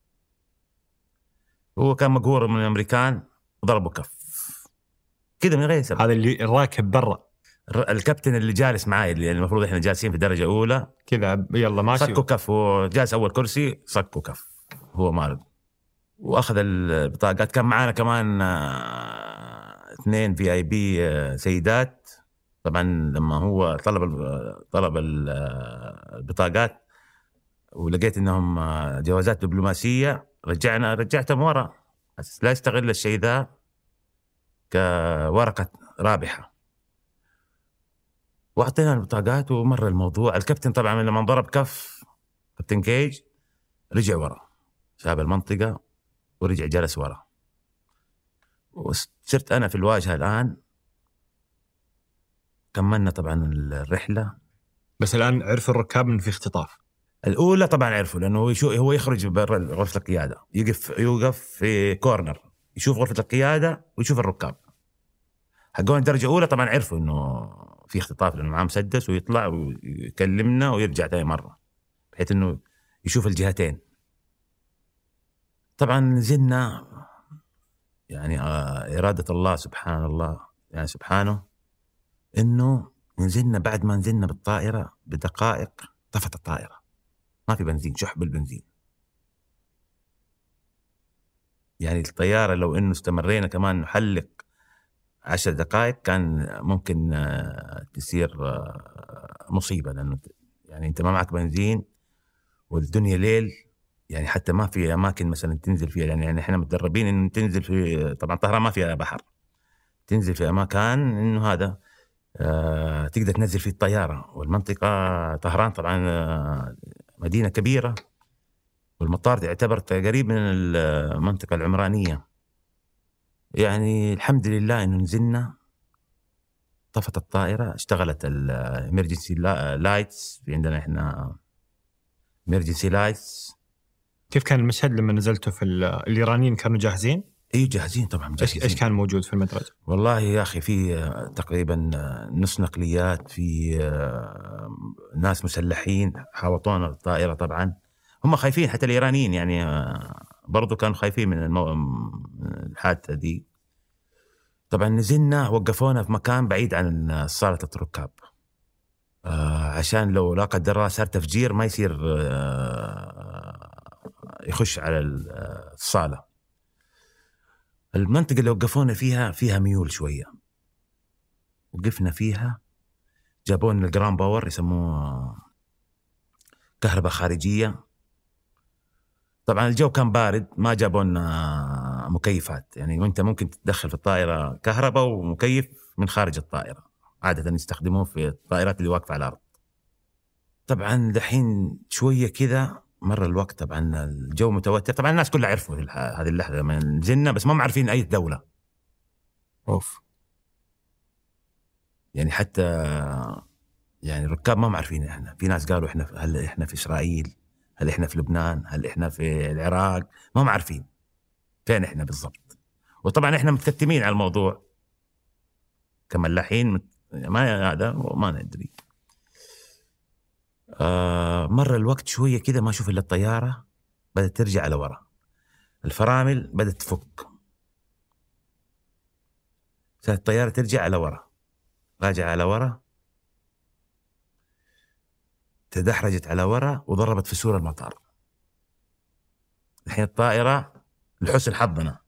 هو كان مقهور من الأمريكان، ضربه كف كده من غير سبب. هذا اللي الراكب برا، الكابتن اللي جالس معاي، اللي المفروض إحنا جالسين في درجة أولى كذا يلا ماشي، صكوا كف. هو جالس أول كرسي، صكوا كف، هو مارد. وأخذ البطاقات. كان معانا كمان 2 VIP سيدات. طبعا لما هو طلب البطاقات ولقيت انهم جوازات دبلوماسيه، رجعتهم ورا، بس لا يستغل الشيء ذا كورقه رابحه. واعطينا البطاقات ومر الموضوع. الكابتن طبعا لما ضرب كف كابتن كيج رجع ورا، ساب المنطقه ورجع جلس ورا. وصرت انا في الواجهه الان. كملنا طبعا الرحله. بس الان عرفوا الركاب انه في اختطاف. الاولى طبعا عرفوا، لانه هو يخرج برا غرفه القياده، يوقف في كورنر، يشوف غرفه القياده ويشوف الركاب حقون الدرجه الاولى. طبعا عرفوا انه في اختطاف لانه معاه مسدس، ويطلع ويكلمنا ويرجع ثاني مره بحيث انه يشوف الجهتين. طبعا نزلنا، يعني اراده الله سبحان الله، يعني سبحانه، انه نزلنا. بعد ما نزلنا بالطائره بدقائق طفت الطائره، ما في بنزين، شح بالبنزين. يعني الطيارة لو إنه استمرينا كمان نحلق 10 دقائق كان ممكن تصير مصيبة، لأنه يعني أنت ما معك بنزين والدنيا ليل، يعني حتى ما في أماكن مثلا تنزل فيها، يعني إحنا متدربين إنه تنزل في، طبعا طهران ما فيها بحر، تنزل في أماكن إنه هذا تقدر تنزل فيه الطيارة. والمنطقة طهران طبعا مدينة كبيرة، والمطار يعتبر قريب من المنطقة العمرانية. يعني الحمد لله إنه نزلنا، طفت الطائرة، اشتغلت الامرجنسي لايتس، في عندنا إحنا امرجنسي لايتس. كيف كان المشهد لما نزلتوا في الإيرانيين كانوا جاهزين؟ ايه جاهزين طبعا مجهزين. ايش كان موجود في المدرج؟ والله يا اخي في تقريبا نص نقليات، في ناس مسلحين حاوطونا الطائره. طبعا هم خايفين، حتى الايرانيين يعني برضو كانوا خايفين من الحادثه دي. طبعا نزلنا، وقفونا في مكان بعيد عن صاله الركاب عشان لو لا قدر الله صار تفجير ما يصير يخش على الصاله. المنطقة اللي وقفونا فيها ميول شوية، وقفنا فيها، جابونا الجرام باور، يسموه كهرباء خارجية. طبعا الجو كان بارد، ما جابونا مكيفات، يعني وانت ممكن تدخل في الطائرة كهرباء ومكيف من خارج الطائرة، عادة يستخدموه في الطائرات اللي واقفة على الأرض. طبعا دحين شوية كذا مر الوقت، طبعا الجو متوتر، طبعا الناس كلها عرفوا هذه اللحظة لما نزلنا، بس ما عارفين أي دولة. أوف. يعني حتى يعني الركاب ما عارفين. احنا في ناس قالوا هل احنا في إسرائيل، هل احنا في لبنان، هل احنا في العراق، ما عارفين فين احنا بالضبط. وطبعا احنا متكتمين على الموضوع كملاحين، ما هذا ما ندري. مر الوقت شوية كذا ما أشوف إلا الطيارة بدأت ترجع على ورا، الفرامل بدأت تفك، صارت الطيارة ترجع على ورا، راجع على ورا، تدحرجت على ورا وضربت في سور المطار. الحين الطائرة لحسن حظنا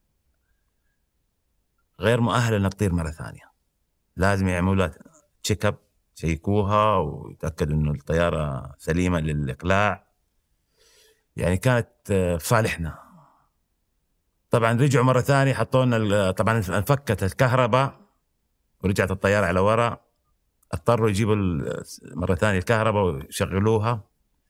غير مؤهلة أن تطير مرة ثانية، لازم يعملوا لها تشيك اب، شيكوها ويتأكدوا أنه الطيارة سليمة للإقلاع. يعني كانت في صالحنا. طبعا رجعوا مرة ثانية، حطونا طبعا انفكت الكهرباء ورجعت الطيارة على ورا، اضطروا يجيبوا مرة ثانية الكهرباء ويشغلوها،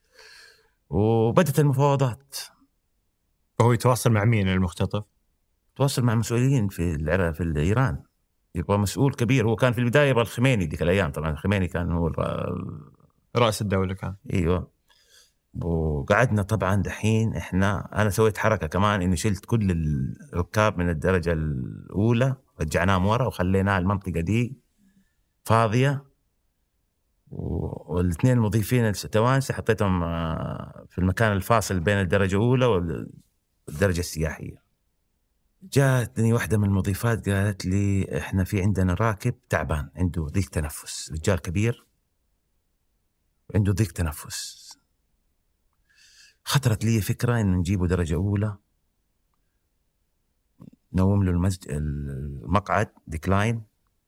وبدت المفاوضات. هو يتواصل مع مين المختطف؟ تواصل مع مسؤولين في إيران، يبغى مسؤول كبير. هو كان في البداية يبغى الخميني ديك الأيام، طبعا الخميني كان هو رأس الدولة كان. ايوه. وقعدنا طبعا دحين انا سويت حركة كمان، اني شلت كل الركاب من الدرجة الأولى، رجعناهم ورا وخلينا المنطقة دي فاضية، والاثنين المضيفين التوانسة حطيتهم في المكان الفاصل بين الدرجة الأولى والدرجة السياحية. جاءتني واحدة من المضيفات قالت لي احنا في عندنا راكب تعبان، عنده ضيق تنفس، رجال كبير عنده ضيق تنفس. خطرت لي فكرة إن نجيبه درجة أولى، نوم له المقعد ديكلاين،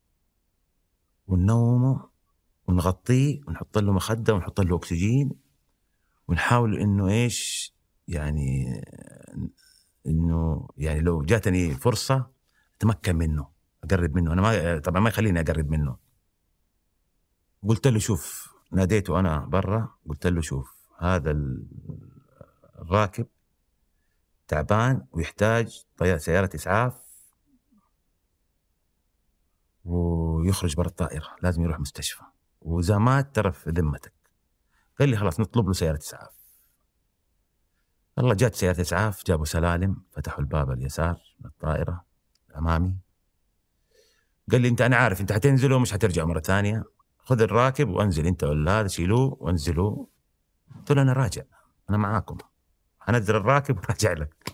وننومه ونغطيه ونحط له مخدة ونحط له أكسجين، ونحاول إنه إيش يعني، إنه يعني لو جاتني فرصة أتمكن منه، أقرب منه. أنا طبعا ما يخليني أقرب منه. قلت له شوف، ناديته أنا برا، قلت له شوف هذا الراكب تعبان ويحتاج سيارة إسعاف ويخرج برا الطائرة، لازم يروح مستشفى، وإذا مات ترى في ذمتك. قال لي خلاص نطلب له سيارة إسعاف. والله جات سيارة إسعاف، جابوا سلالم، فتحوا الباب اليسار من الطائرة أمامي. قال لي أنا عارف أنت حتنزلوا ومش حترجع مرة ثانية، خذ الراكب وانزل أنت ولا هذا، شيلوه وانزلوا. قلت له أنا راجع، أنا معاكم، هنزل الراكب وراجع لك.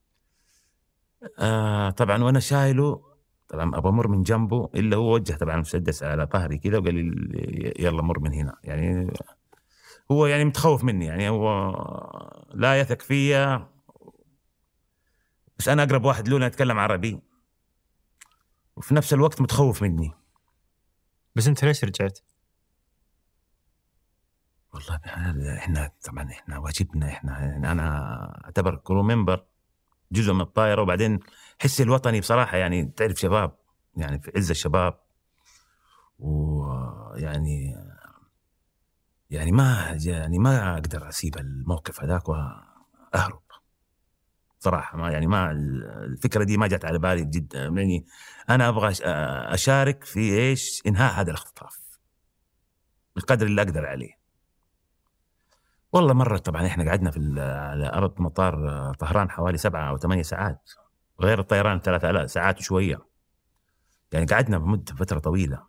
طبعا وانا شايله، طبعا ابغى امر من جنبه، الا هو وجه طبعا مسدس على ظهري كذا وقال لي يلا مر من هنا. يعني هو يعني متخوف مني، يعني هو لا يثق فيا، بس أنا أقرب واحد له أتكلم عربي، وفي نفس الوقت متخوف مني. بس أنت ليش رجعت؟ والله إحنا طبعا إحنا واجبنا، إحنا يعني أنا أعتبر كرو ممبر جزء من الطائرة، وبعدين حسي الوطني بصراحة يعني تعرف شباب يعني في عز الشباب، ويعني ما أقدر أسيب الموقف هذاك وأهرب صراحة. ما الفكرة دي ما جت على بالي جدا، يعني أنا أبغى أشارك في إنهاء هذا الاختطاف بالقدر اللي أقدر عليه. والله مرة طبعا إحنا قعدنا على أرض مطار طهران حوالي 7 أو 8 ساعات، غير الطيران 3 ساعات وشوية، يعني قعدنا بمدة فترة طويلة.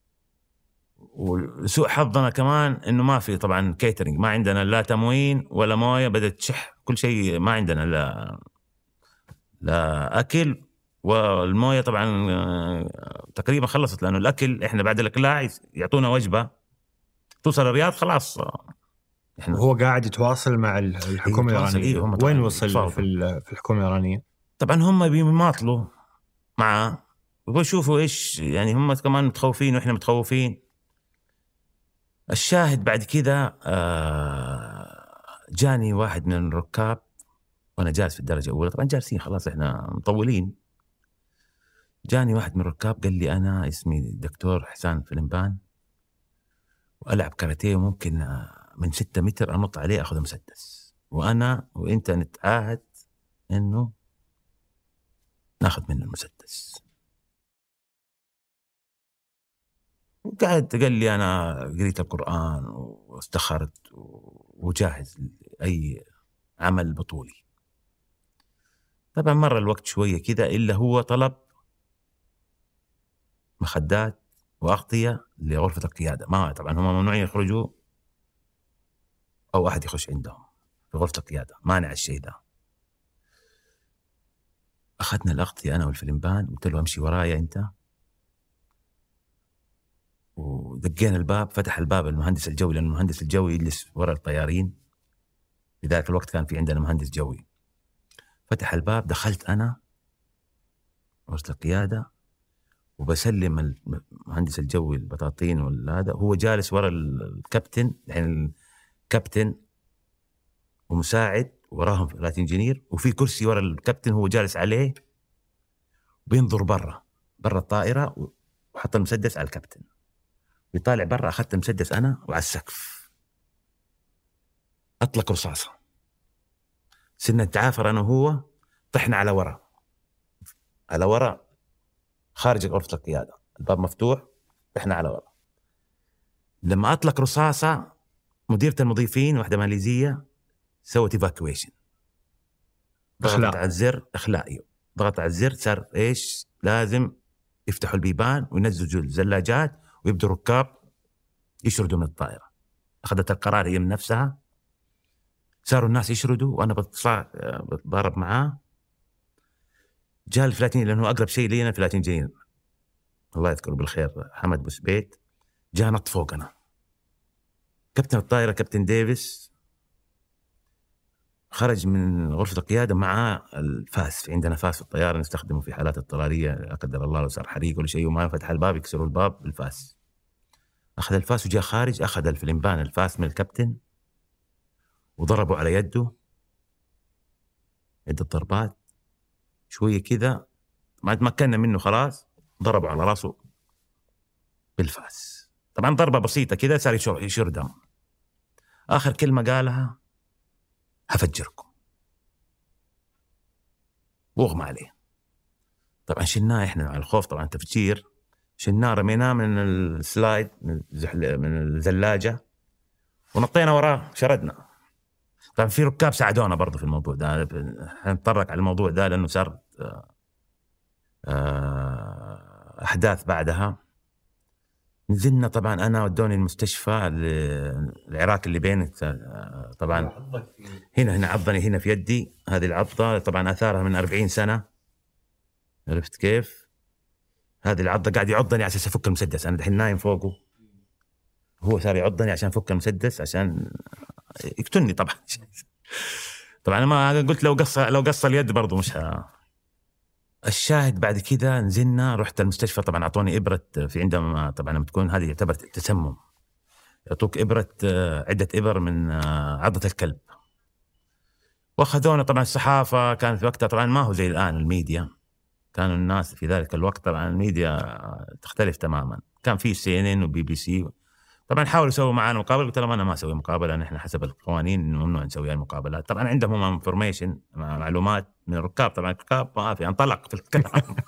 وسوء حظنا كمان إنه ما في طبعا كيترينج، ما عندنا لا تموين ولا موية، بدأت تشح كل شيء، ما عندنا لا أكل، والموية طبعا تقريبا خلصت، لأنه الأكل إحنا بعد الإقلاع يعطونا وجبة توصل الرياض خلاص. وهو قاعد يتواصل مع الحكومة الإيرانية. وين وصل في الحكومة الإيرانية؟ طبعا هم بيماطلوا معه ويشوفوا إيش يعني، هم كمان متخوفين وإحنا متخوفين. الشاهد بعد كذا جاني واحد من الركاب وأنا جالس في الدرجة الأولى، طبعا جالسين خلاص إحنا مطولين. جاني واحد من الركاب قال لي أنا اسمي دكتور حسان فلمبان وألعب كاراتيه، وممكن من 6 متر أنط عليه أخذ مسدس، وأنا وإنت نتعاهد إنه ناخذ منه المسدس. قال لي أنا قريت القرآن واستخرت وجاهز أي عمل بطولي. طبعا مر الوقت شوية كذا، إلا هو طلب مخدات وأغطية لغرفة القيادة. ما طبعا هم ممنوعين يخرجوا أو أحد يخش عندهم في غرفة القيادة، مانع الشيء ده. أخذنا الأغطية أنا والفلمبان، قلت له أمشي ورايا أنت، ودقينا الباب. فتح الباب المهندس الجوي، لأن المهندس الجوي يجلس ورا الطيارين، في ذاك الوقت كان في عندنا مهندس جوي. فتح الباب، دخلت أنا غرفة القيادة وبسلم المهندس الجوي البطاطين والهذا، هو جالس ورا الكابتن، يعني الكابتن ومساعد وراهم فلات انجينير، وفي كرسي ورا الكابتن هو جالس عليه، بينظر برا الطائرة، وحط المسدس على الكابتن ويطالع برا. أخذت المسدس أنا وعلى السقف أطلق رصاصة، سنة تعافر أنا وهو، طحنا على ورا خارج غرفة القيادة، الباب مفتوح، طحنا على ورا. لما أطلق رصاصة مديرة المضيفين واحدة ماليزية سوت إيفاكويشن، ضغطت على الزر إخلاء، ضغط على الزر، صار إيش لازم يفتحوا البيبان وينزلوا الزلاجات ويبدوا الركاب يشردوا من الطائرة. أخذت القرار هي من نفسها، صاروا الناس يشردوا وأنا بتضارب معاه. جاء الفلاتيني، لأنه أقرب شيء لي أنا الفلاتين جايين، الله يذكره بالخير، حمد بوسبيت، جاء نط فوقنا. كابتن الطائرة كابتن ديفيس خرج من غرفة القيادة مع الفاس، في عندنا فاس في الطيارة نستخدمه في حالات اضطرارية، لا قدر الله لو صار حريق ولا شيء وما فتح الباب يكسروا الباب بالفاس. أخذ الفاس وجاء خارج، أخذ الفلمبان الفاس من الكابتن وضربوا على يده عدة ضربات، شوية كذا ما تمكنا منه خلاص، ضربوا على راسه بالفاس. طبعا ضربة بسيطة كذا صار يشير دم. آخر كلمة قالها هفجركم، واغمى عليه. طبعا شلناه احنا على الخوف، طبعا تفجير، شلناه رميناه من السلايد من الزلاجة ونطينا وراه شردنا. طبعا في ركاب ساعدونا برضو في الموضوع ده، هنتطرق على الموضوع ده لأنه صار أحداث بعدها. نزلنا طبعا أنا ودوني المستشفى العراق اللي بين، طبعا هنا عضني هنا في يدي، هذه العضة طبعا أثارها من 40 سنة، عرفت كيف؟ هذه العضة قاعد يعضني عشان أفك المسدس، أنا دحين نايم فوقه، هو صار يعضني عشان أفك المسدس عشان يقتلني. طبعا أنا ما قلت لو قص اليد برضو مش الشاهد بعد كده نزلنا، رحت المستشفى، طبعا أعطوني إبرة، في عندما طبعا لما تكون هذه يعتبر تسمم، يعطوك إبرة، عدة إبر من عضة الكلب. واخذونا طبعا الصحافة، كانت في وقتها طبعا ما هو زي الآن الميديا، كانوا الناس في ذلك الوقت طبعا الميديا تختلف تماما، كان في CNN وبي بي سي، طبعا حاولوا يسووا معنا مقابلة، قلت لهم أنا ما أسوي مقابلة، نحن حسب القوانين ممنوع نسوي المقابلات. طبعا عندهم انفورميشن، معلومات من الركاب، طبعا الركاب ما في انطلق في الكلام.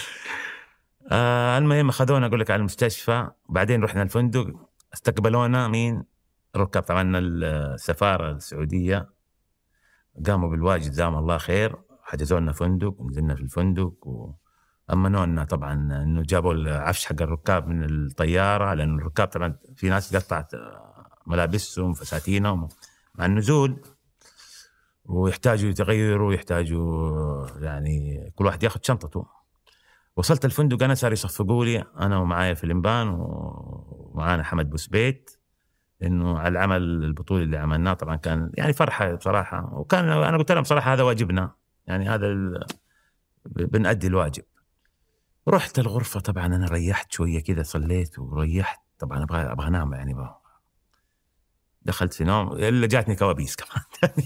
المهم أخذونا أقول لك على المستشفى، بعدين رحنا الفندق، استقبلونا مين؟ الركاب، طبعا السفارة السعودية قاموا بالواجب جزاهم الله خير، حجزوا لنا فندق ونزلنا في الفندق، وأمنونا طبعا إنه جابوا العفش حق الركاب من الطيارة، لأن الركاب طبعا في ناس قطعت ملابسهم فساتينهم مع النزول، ويحتاجوا يتغيروا، يحتاجوا يعني كل واحد ياخذ شنطته. وصلت الفندق أنا صار يصفقوا لي أنا ومعايا فيلمبان ومعانا حمد بوسبيت إنه على العمل البطولي اللي عملناه. طبعا كان يعني فرحة بصراحة، وكان أنا قلت لهم بصراحة هذا واجبنا، يعني هذا بنأدي الواجب. رحت الغرفة، طبعا أنا ريحت شوية كذا، صليت وريحت، طبعا أبغى أنام يعني دخلت في نوم، إلا جاتني كوابيس كمان.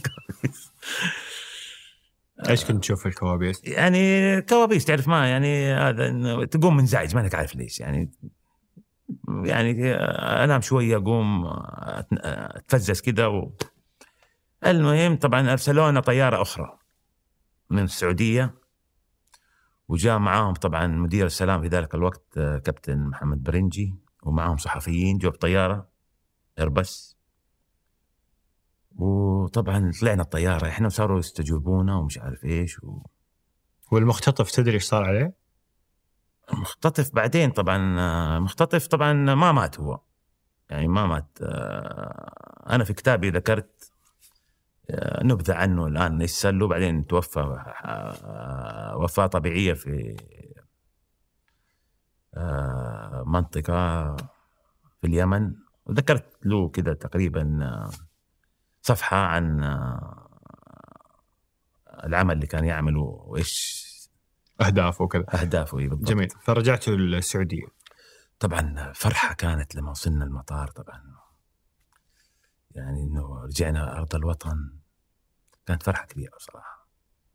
ايش كنت تشوف الكوابيس؟ يعني كوابيس تعرف ما يعني هذا إنه تقوم منزعج، ما أنك عارف ليش يعني أنام شوية، أقوم أتفزز كده المهم طبعا أرسلونا طيارة أخرى من السعودية، وجاء معاهم طبعا مدير السلام في ذلك الوقت كابتن محمد برنجي، ومعاهم صحفيين جو بطيارة إيرباص. وطبعا طلعنا الطيارة إحنا، وصاروا يستجوبونا ومش عارف إيش والمختطف تدري إيش صار عليه؟ المختطف بعدين طبعا، مختطف طبعا ما مات هو، يعني ما مات. أنا في كتابي ذكرت نبذة عنه الآن يسأله، بعدين توفى وفاة طبيعية في منطقة في اليمن، وذكرت له كده تقريبا صفحة عن العمل اللي كان يعمله وإيش أهدافه وكذا. أهدافه بالضبط. جميل. فرجعتوا السعودية. طبعا فرحة كانت لما وصلنا المطار، طبعا يعني إنه رجعنا أرض الوطن، كانت فرحة كبيرة بصراحة.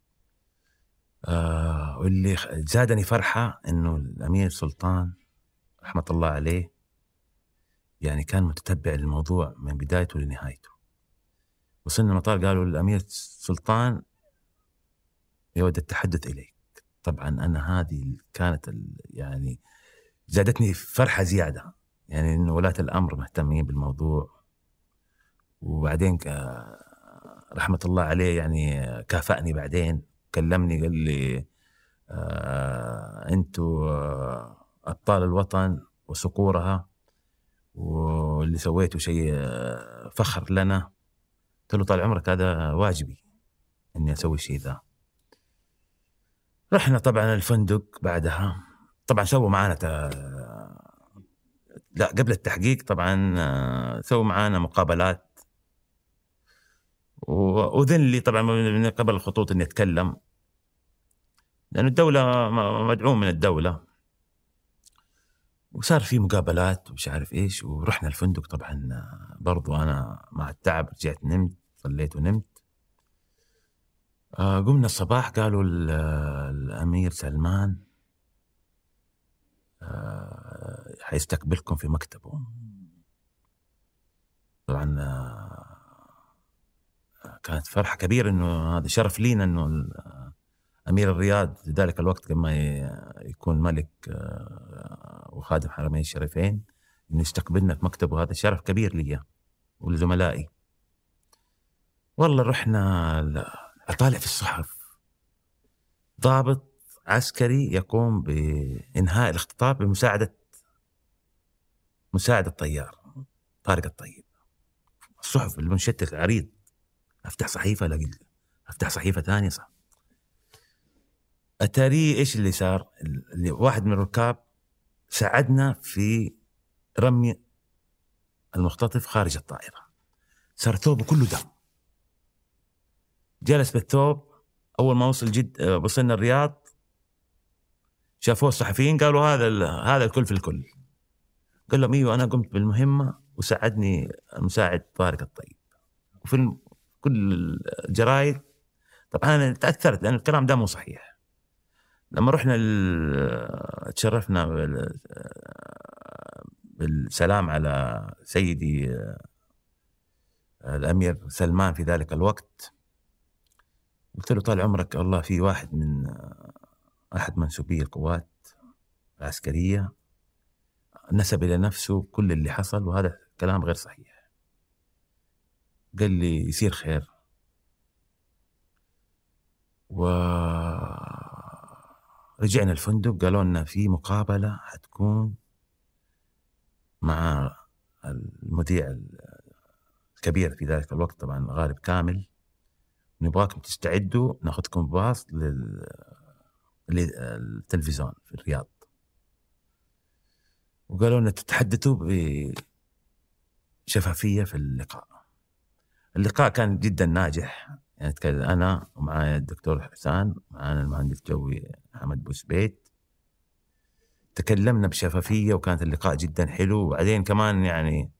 واللي زادني فرحة إنه الأمير سلطان رحمة الله عليه يعني كان متتبع الموضوع من بدايته لنهايته. وصلنا المطار قالوا الأمير سلطان يود التحدث إليك. طبعا أنا هذه كانت يعني زادتني فرحة زيادة، يعني إنه ولاة الأمر مهتمين بالموضوع. وبعدين رحمة الله عليه يعني كافأني، بعدين كلمني قال لي أنتوا أبطال الوطن وصقورها، واللي سويته شيء فخر لنا. قلت له طال عمرك هذا واجبي إني أسوي الشيء ذا. رحنا طبعا الفندق بعدها، طبعا سووا معانا لا قبل التحقيق طبعا سووا معانا مقابلات، وأذن لي طبعا من قبل الخطوط إني أتكلم، لأن الدولة مدعوم من الدولة، وصار في مقابلات ومش عارف إيش. ورحنا الفندق طبعا برضو أنا مع التعب رجعت نمت، صليت ونمت. قمنا الصباح قالوا الأمير سلمان حيستقبلكم في مكتبه. طبعا كانت فرحة كبيرة، إنه هذا شرف لينا إنه أمير الرياض في ذلك الوقت لما يكون ملك وخادم حرمين الشريفين إنه يستقبلنا في مكتبه، هذا شرف كبير لي ولزملائي. والله رحنا أطالع في الصحف ضابط عسكري يقوم بإنهاء الاختطاف بمساعد الطيار طارق الطيب. الصحف المنشتت عريض، أفتح صحيفة لا أفتح صحيفة ثانية صح. أتاري إيش اللي صار؟ اللي واحد من الركاب ساعدنا في رمي المختطف خارج الطائرة، صار ثوبه كله دم، جلس بالثوب. أول ما وصلنا الرياض شافوه الصحفيين قالوا هذا الكل في الكل. قال لهم ايوه انا قمت بالمهمه وساعدني المساعد طارق الطيب. وفي كل الجرايد طبعا انا تاثرت لان الكلام ده مو صحيح. لما رحنا تشرفنا بالسلام على سيدي الامير سلمان في ذلك الوقت، قلت له طال عمرك الله في واحد من احد منسوبي القوات العسكريه نسب إلى نفسه كل اللي حصل وهذا كلام غير صحيح. قال لي يصير خير. ورجعنا الفندق قالوا لنا في مقابلة حتكون مع المذيع الكبير في ذلك الوقت طبعا غالب كامل، نبغاكم تستعدوا ناخذكم باص للتلفزيون في الرياض. وقالوا لنا تتحدثوا بشفافية في اللقاء. اللقاء كان جدا ناجح، يعني أتكلم أنا ومعايا الدكتور حسان، معانا المهندس جوي حمد بوسبيت، تكلمنا بشفافية وكانت اللقاء جدا حلو. وبعدين كمان يعني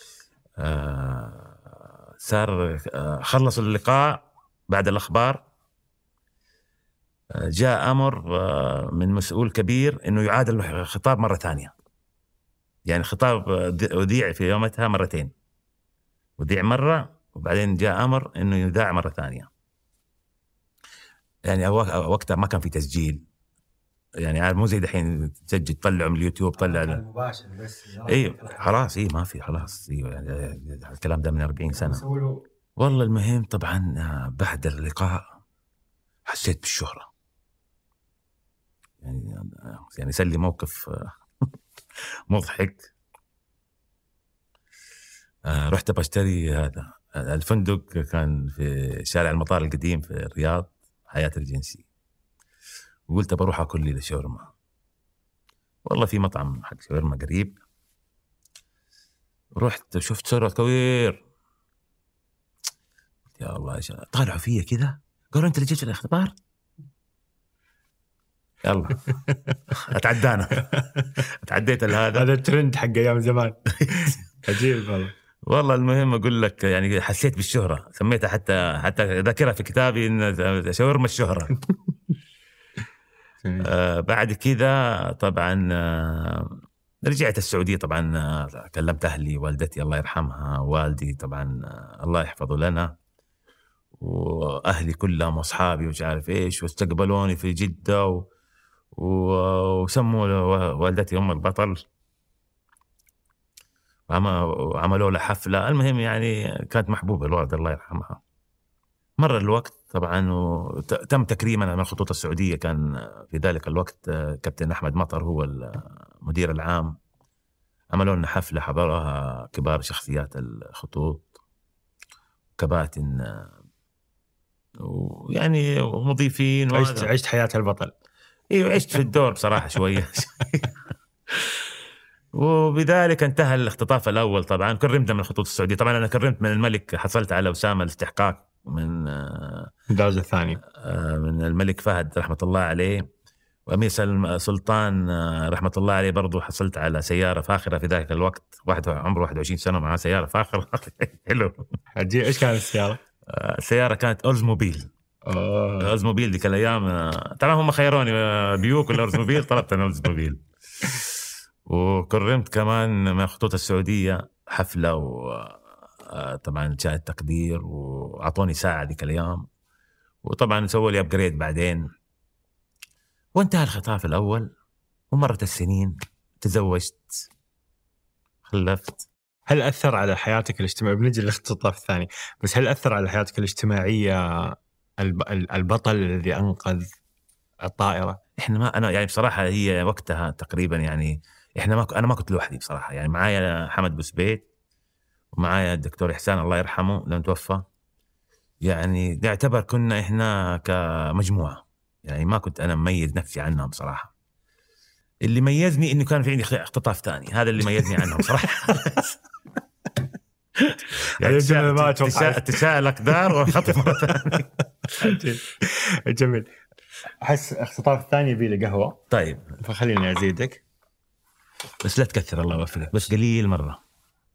صار خلصوا اللقاء بعد الأخبار جاء أمر من مسؤول كبير إنه يعاد الخطاب مرة ثانية. يعني خطاب أذيع في يومتها مرتين، أذيع مرة وبعدين جاء أمر إنه يذاع مرة ثانية. يعني وقتها ما كان في تسجيل، يعني مو زي دحين تسجل تطلعه من اليوتيوب طلع مباشر بس. خلاص ما في خلاص. يعني الكلام ده من 40 سنة. والله المهم طبعا بعد اللقاء حسيت بالشهرة، يعني سلي موقف مضحك. رحت بشتري هذا الفندق كان في شارع المطار القديم في الرياض حياة الجنسي، وقلت بروح أكل لي شاورما. والله في مطعم حق شاورما قريب، رحت شفت شوربة كوير، يا الله طالعوا فيا كذا قالوا أنت اللي جيت الاختبار، يلا اتعدانا اتعديت هذا الترند حق ايام زمان. عجيب والله. المهم اقول لك يعني حسيت بالشهره، سميتها حتى ذاكرها في كتابي ان شاورما الشهره. بعد كذا طبعا رجعت السعوديه، طبعا كلمت اهلي، والدتي الله يرحمها، والدي طبعا الله يحفظه لنا، واهلي كلهم واصحابي ومش عارف ايش، واستقبلوني في جده وسموا والدتي أم البطل، وعملوا له حفلة. المهم يعني كانت محبوبة الوالدة الله يرحمها. مر الوقت طبعا وتم تكريمنا من خطوط السعودية. كان في ذلك الوقت كابتن أحمد مطر هو المدير العام، عملوا لنا حفلة حضرها كبار شخصيات الخطوط، كباتن ويعني مضيفين. عشت حياة البطل. ايوه عشت في الدور بصراحه شويه. وبذلك انتهى الاختطاف الاول. طبعا كرمت من خطوط السعوديه، طبعا انا كرمت من الملك، حصلت على وسام الاستحقاق من الدرجه الثانيه من الملك فهد رحمه الله عليه، وامير سلطان رحمه الله عليه برضو حصلت على سياره فاخره في ذلك الوقت. واحد عمره 21 سنه معاه سياره فاخره. حلو. ايش كانت السياره؟ السياره كانت اولزموبيل. أولزموبيل ديك الأيام طبعا هم خيروني بيوك ولا أولزموبيل، طلبت أنا أولزموبيل. وكرمت كمان من خطوط السعودية حفلة، وطبعا جاء التقدير وعطوني ساعة ديك الأيام، وطبعا سووا لي أبجريد بعدين. وانتهى الخطاف الأول ومرت السنين، تزوجت، خلفت. هل أثر على حياتك الاجتماعية؟ بنجي للاختطاف الثاني، بس هل أثر على حياتك الاجتماعية البطل الذي أنقذ الطائرة؟ أنا يعني بصراحة هي وقتها تقريبا يعني أنا ما كنت لوحدي بصراحة. يعني معايا حمد بوسبيت ومعايا الدكتور إحسان الله يرحمه لم توفى. يعني نعتبر كنا إحنا كمجموعة، يعني ما كنت أنا مميز نفسي عنهم بصراحة. اللي ميزني إنه كان في عندي اختطاف ثاني، هذا اللي ميزني عنهم صراحة. يعني تشاء الأقدار وخطف مرة ثانية. جميل. أحس اختطاف الثاني يبي له قهوة. طيب فخليني أزيدك، بس لا تكثر الله يوفقك، بس قليل مرة.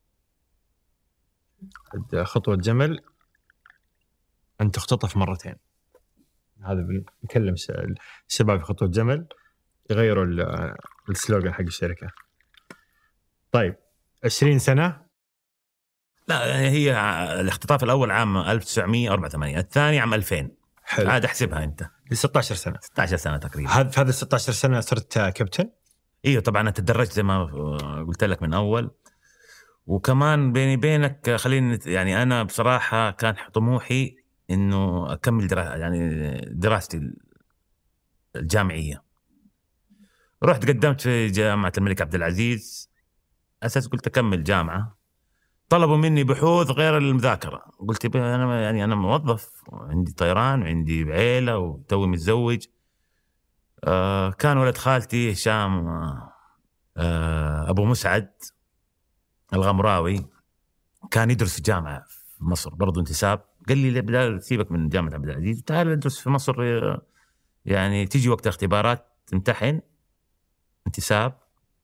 خطوة جمل أن تختطف مرتين. هذا بنكلم الشباب في خطوة جمل يغيروا السلوغان حق الشركة. طيب 20 سنة؟ لا هي الاختطاف الأول عام 1984، الثاني عام 2000. حلو. عاد احسبها أنت. 16 سنة. 16 سنة تقريبا. هذا 16 سنة صرت كابتن؟ ايوه طبعا أنا تدرجت زي ما قلت لك من أول. وكمان بيني بينك خليني يعني أنا بصراحة كان طموحي إنه أكمل دراستي الجامعية. رحت قدمت في جامعة الملك عبد العزيز، أساس قلت أكمل جامعة. طلبوا مني بحوث غير المذاكرة. قلت أنا موظف وعندي طيران وعندي عيلة وتوي متزوج. كان ولد خالتي هشام أبو مسعد الغمراوي كان يدرس في جامعة في مصر برضو انتساب. قال لي لا سيبك من جامعة عبد العزيز، تعال ادرس في مصر، يعني تيجي وقت اختبارات تمتحن انتساب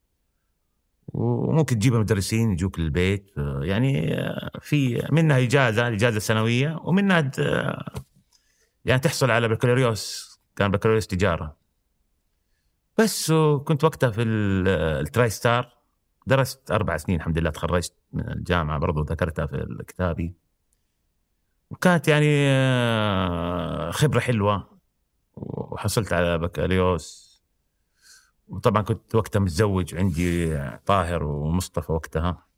وممكن تجيب مدرسين يجوك للبيت، يعني في منها إجازة سنوية، ومنها يعني تحصل على بكالوريوس. كان بكالوريوس تجارة بس. كنت وقتها في التراي ستار، درست 4 سنين الحمد لله، تخرجت من الجامعة برضو ذكرتها في كتابي. وكانت يعني خبرة حلوة، وحصلت على بكالوريوس. وطبعا كنت وقتها متزوج، عندي طاهر ومصطفى وقتها.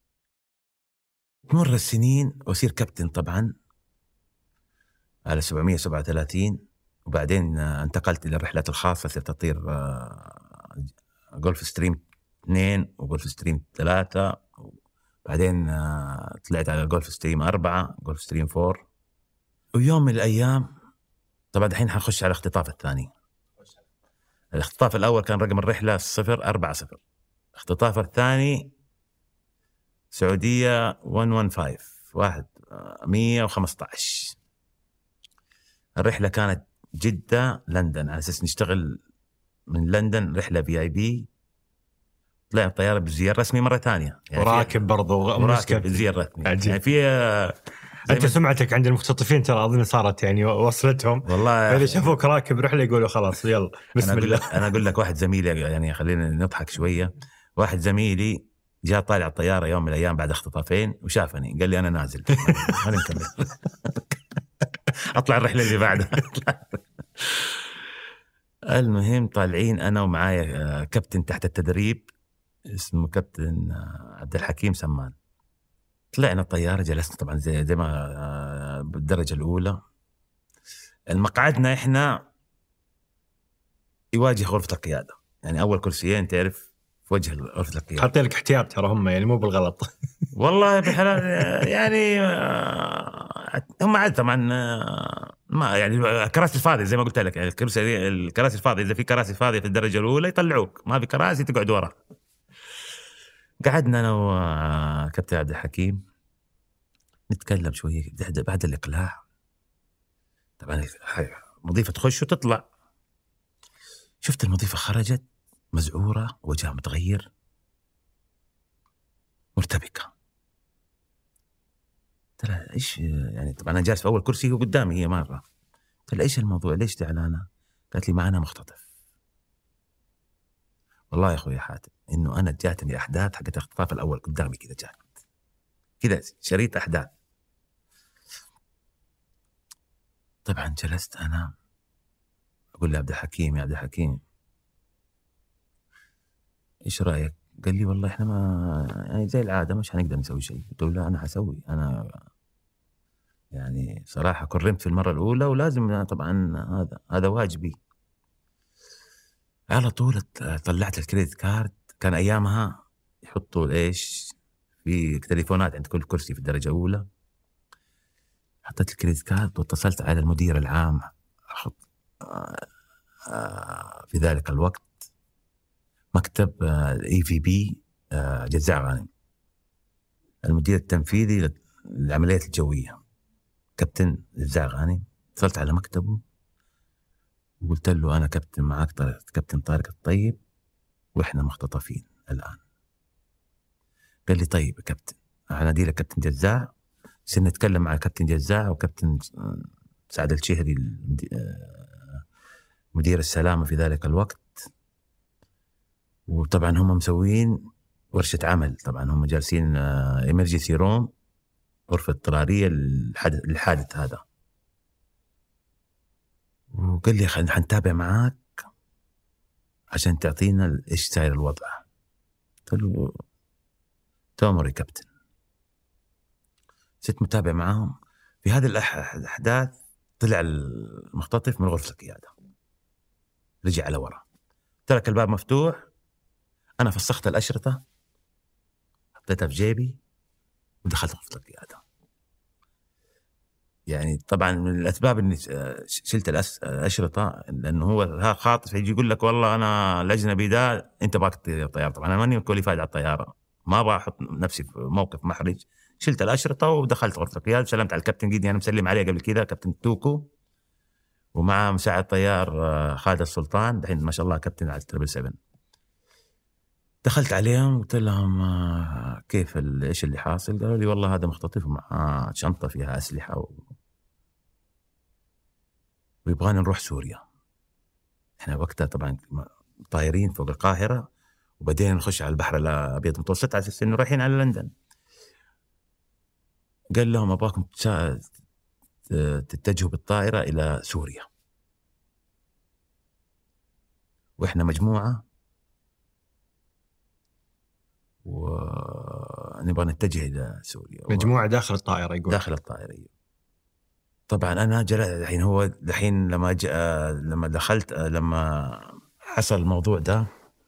تمر السنين وأصير كابتن طبعا على 737. وبعدين انتقلت إلى الرحلات الخاصة، صرت أطير غولف ستريم 2 وغولف ستريم 3. بعدين طلعت على غولف ستريم 4، غولف ستريم 4. ويوم من الأيام طبعا الحين حنخش على الاختطاف الثاني. الاختطاف الأول كان رقم الرحلة 040. الاختطاف الثاني سعودية 115. الرحلة كانت جدة لندن، على أساس نشتغل من لندن رحلة VIP. طلع الطيارة بزيارة رسمي مرة ثانية، يعني وراكب برضو وراكب بزيارة رسمي. يعني في أنت سمعتك عند المختطفين ترى أظن صارت يعني وصلتهم والله. إذا شافوك راكب رحلة يقولوا خلاص يلا بسم الله. أنا أقول لك واحد زميلي، يعني خلينا نضحك شوية. واحد زميلي جاء طالع الطيارة يوم من الأيام بعد اختطافين وشافني، قال لي أنا نازل أنا نكمل أطلع الرحلة اللي بعدها. المهم طالعين أنا ومعايا كابتن تحت التدريب اسمه كابتن عبد الحكيم سمان. طلعنا الطيارة، جلسنا طبعا زي ما بالدرجة الأولى. المقعدنا إحنا يواجه غرفة القيادة، يعني أول كرسيين تعرف في وجه غرفة القيادة. حاطين لك احتياط ترى هم، يعني مو بالغلط. والله بحلال يعني هم عاد طبعا ما يعني كراسي فاضية زي ما قلت لك. يعني الكراسي الفاضية، إذا في كراسي فاضية في الدرجة الأولى يطلعوك، ما في كراسي تقعد ورا. قعدنا أنا وكابتن عبد الحكيم نتكلم شوية بعد الإقلاع. طبعا مضيفة تخش وتطلع. شفت المضيفة خرجت مزعورة، وجهها متغير، مرتبكة. ترى إيش يعني؟ طبعا أنا جالس في أول كرسي وقدامي هي مرة. قال إيش الموضوع؟ ليش زعلانة؟ قالت لي معنا مختطف. والله يا أخوي حاتم إنه أنا جاتني أحداث حقت الاختطاف الأول قدامي كذا، جات كذا شريط أحداث. طبعا جلست أنا أقول لعبد الحكيم، يا عبد الحكيم إيش رأيك؟ قال لي والله إحنا ما يعني زي العادة مش هنقدر نسوي شيء. قلت له لا أنا حسوي، أنا يعني صراحة كرمت في المرة الأولى ولازم طبعا هذا واجبي. على طول طلعت الكريدت كارد. كان أيامها يحطوا إيش في تليفونات عند كل كرسي في الدرجة الأولى. حطيت الكريدت كارد واتصلت على المدير العام في ذلك الوقت، مكتب EVP جزاء غانم، المدير التنفيذي للعمليات الجوية كابتن جزاء غانم. اتصلت على مكتبه وقلت له أنا كابتن معك كابتن طارق الطيب وإحنا مختطفين الآن. قال لي طيب يا كابتن أنا أدي لك كابتن جزاع. صرنا نتكلم مع كابتن جزاع وكابتن سعد الشهري مدير السلامة في ذلك الوقت. وطبعا هم مسوين ورشة عمل، طبعا هم جالسين إمرجنسي روم، غرفة اضطرارية للحادث هذا. وقال لي حنتابع معاك عشان تعطينا إيش ساير الوضع. قلت له تأمر يا كابتن. ست متابع معاهم. في هذه الأحداث طلع المختطف من غرفة القيادة، رجع على ورا، ترك الباب مفتوح. أنا فسخت الأشرطة، حطيتها في جيبي ودخلت غرفة القيادة. يعني طبعا من الأسباب إني شلت الأشرطة لأنه هو خاطف يجي يقول لك والله أنا الأجنبي ده أنت باك تطير الطيارة. طبعا أنا ماني كواليفايد على الطيارة، ما أبغى أحط نفسي في موقف محرج. شلت الأشرطة ودخلت غرفة القيادة، سلمت على الكابتن جدي أنا مسلم عليه قبل كذا، كابتن توكو، ومع مساعد طيار خالد السلطان دحين ما شاء الله كابتن على 777. دخلت عليهم قلت لهم كيف ايش اللي حاصل؟ قالوا لي والله هذا مختطف مع شنطة فيها أسلحة ويبغانا نروح سوريا. احنا وقتها طبعا طايرين فوق القاهرة وبدينا نخش على البحر الأبيض المتوسط على أساس إنه رايحين على لندن. قال لهم أبغاكم تتجهوا بالطائرة إلى سوريا، وإحنا مجموعة ونبغى نتجه إلى سوريا. مجموعة داخل الطائرة يقول. داخل الطائرة. طبعا أنا الحين هو الحين لما دخلت لما حصل الموضوع ده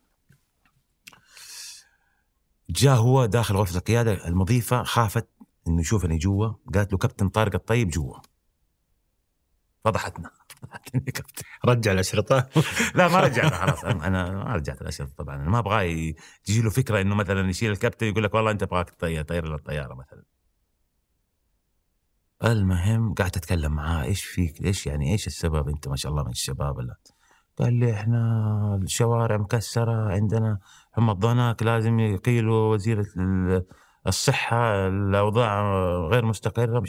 جاء هو داخل غرفة القيادة. المضيفة خافت إنه يشوفني جوا، قالت له كابتن طارق الطيب جوا. فضحتنا. رجع الأشرطة. لا ما رجعنا خلاص. أنا ما رجعت الأشرطة طبعا. أنا ما أبغى تجي له فكرة إنه مثلا يشيل الكابتن يقول لك والله أنت أبغاك طير للطيارة مثلا. المهم قاعد أتكلم معاه إيش فيك، إيش يعني إيش السبب، أنت ما شاء الله من الشباب. لا قال لي إحنا الشوارع مكسرة، عندنا حمى الضنك، لازم يقيلوا وزير الصحة، الأوضاع غير مستقرة.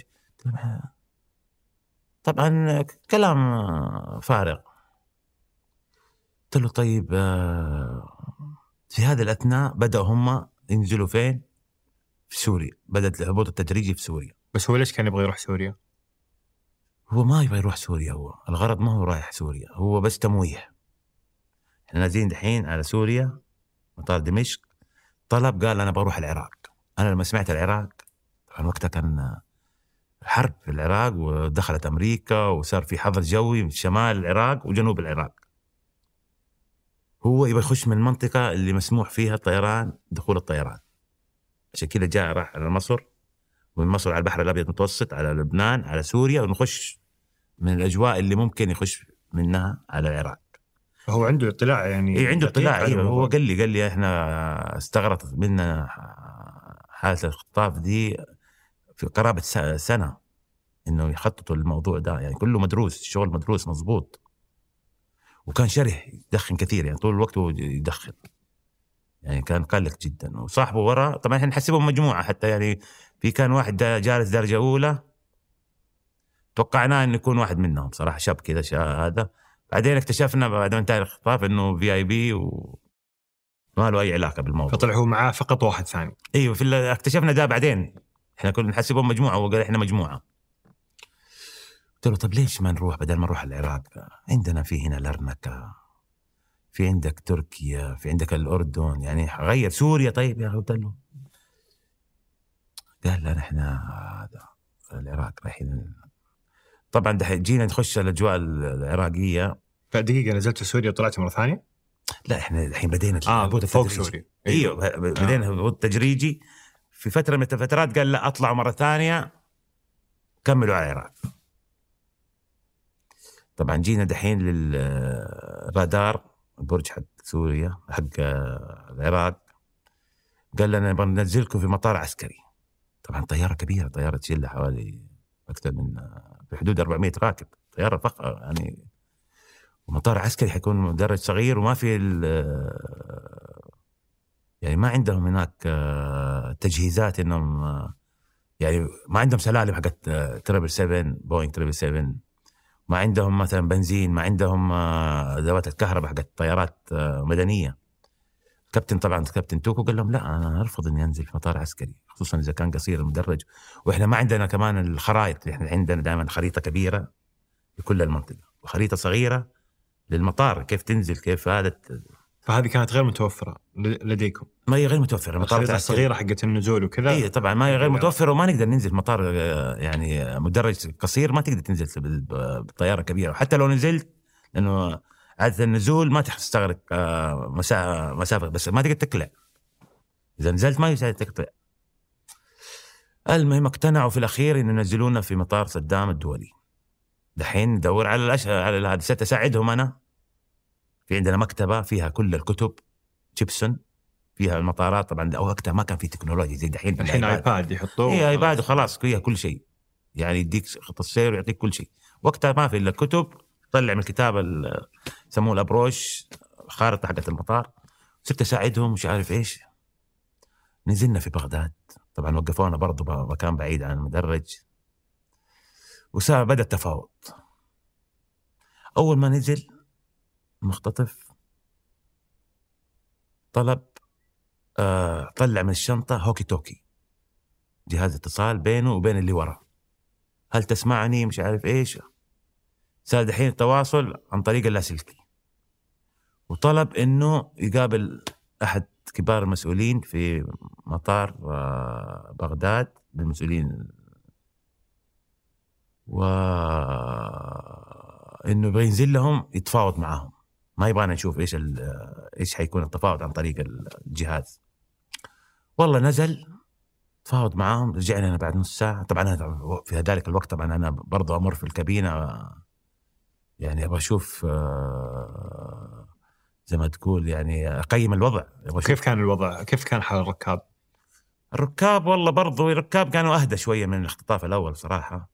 طبعا كلام فارغ. قلت له طيب في هذا الأثناء بدأوا هم ينزلوا فين؟ في سوريا. بدأت الهبوط التدريجي في سوريا. بس هو ليش كان يبغى يروح سوريا؟ هو ما يبغى يروح سوريا، هو الغرض ما هو رايح سوريا، هو بس تمويه. احنا نازلين دحين على سوريا مطار دمشق. طلب قال أنا بروح العراق. أنا لما سمعت العراق طبعا وقتها كان حرب في العراق ودخلت أمريكا وصار في حظر جوي من شمال العراق وجنوب العراق. هو يبغى يخش من المنطقة اللي مسموح فيها الطيران، دخول الطيران. عشان كده جاء راح على مصر، ومن مصر على البحر الأبيض المتوسط، على لبنان، على سوريا، ونخش من الأجواء اللي ممكن يخش منها على العراق. هو عنده اطلاع يعني. إيه عنده اطلاع. أيوة هو قال لي إحنا استغرقت منا حالة الخطاف دي في قرابة سنة إنه يخططوا الموضوع ده، يعني كله مدروس، الشغل مدروس مضبوط. وكان شره يدخن كثير، يعني طول الوقت هو يدخن، يعني كان قلق جدا. وصاحبه ورا طبعا احنا نحسبهم مجموعة، حتى يعني في كان واحد جالس درجة أولى توقعناه إنه يكون واحد منهم صراحة، شاب كذا هذا. بعدين اكتشفنا بعد ما انتهى الخطاف إنه VIP وما له أي علاقة بالموضوع. فطلع هو معاه فقط واحد ثاني. أيوة اكتشفنا ده بعدين. احنا كنا نحسبهم مجموعة وقال احنا مجموعة. قلت له طب ليش ما نروح بدل ما نروح العراق؟ عندنا في هنا لرنكة، في عندك تركيا، في عندك الأردن، يعني غير سوريا. طيب يا أخي قلت له. قال لا نحن هذا العراق رايحين. طبعا جينا نخش الأجواء العراقية. فدقيقة نزلت سوريا وطلعت مرة ثانية؟ لا احنا الحين بدينا فوق سوريا. ايوه بدينا هبوط تدريجي. في فترة من الفترات قال لا اطلعوا مرة ثانية كملوا على العراق. طبعا جينا دحين للرادار برج حق سوريا حق العراق. قال لنا نبغى ننزلكم في مطار عسكري. طبعا طيارة كبيرة، طيارة تشيل حوالي أكثر من في حدود 400 راكب، طيارة فخمة يعني. ومطار عسكري حيكون مدرج صغير وما في يعني ما عندهم هناك تجهيزات انهم يعني ما عندهم سلالم حقت 777 بوينغ 777، ما عندهم مثلا بنزين، ما عندهم ذوات الكهرباء حقت طيارات مدنيه. كابتن طبعا كابتن توكو قال لهم لا انا ارفض اني انزل في مطار عسكري، خصوصا اذا كان قصير المدرج، واحنا ما عندنا كمان الخرائط. احنا عندنا دائما خريطه كبيره لكل المنطقه وخريطه صغيره للمطار كيف تنزل كيف هذا. فهذه كانت غير متوفره لديكم؟ ما هي غير متوفره. الخريطه الصغيره حقت النزول وكذا اي طبعا ما هي غير متوفره، وما نقدر ننزل مطار يعني مدرج قصير ما تقدر تنزل بالطياره كبيره. وحتى لو نزلت لانه عاده النزول ما تستغرق مسافه بس ما تقدر تقلع. اذا نزلت ما يساعد تقلع. المهم اقتنعوا في الاخير ان ينزلونا في مطار صدام الدولي. دحين ندور على هذا سأساعدهم انا. في عندنا مكتبه فيها كل الكتب جيبسون، فيها المطارات طبعا. وقتها ما كان في تكنولوجيا زي دحين. الحين ايباد يحطوه، اي ايباد وخلاص فيها كل شيء، يعني يديك خط السير ويعطيك كل شيء. وقتها ما في الا الكتب. طلع من الكتاب يسموه الابروش، خارطه حقت المطار. صرت اساعدهم مش عارف ايش. نزلنا في بغداد طبعا، وقفونا برضو مكان بعيد عن المدرج، بدأ التفاوض. اول ما نزل المختطف طلب طلع من الشنطة هوكي توكي، جهاز اتصال بينه وبين اللي ورا. هل تسمعني مش عارف ايش. صار دحين التواصل عن طريق اللاسلكي. وطلب انه يقابل احد كبار المسؤولين في مطار بغداد بالمسؤولين، وانه يبغى ينزل لهم يتفاوض معهم. ما يبغانا نشوف ايش حيكون التفاوض عن طريق الجهاز. والله نزل تفاوض معاهم. رجعنا أنا بعد نص ساعة. طبعا أنا في ذلك الوقت طبعا أنا برضو أمر في الكابينة، يعني أبغى أشوف زي ما تقول يعني أقيم الوضع. كيف كان الوضع؟ كيف كان حال الركاب؟ الركاب والله برضو الركاب كانوا أهدى شوية من الاختطاف الأول صراحة،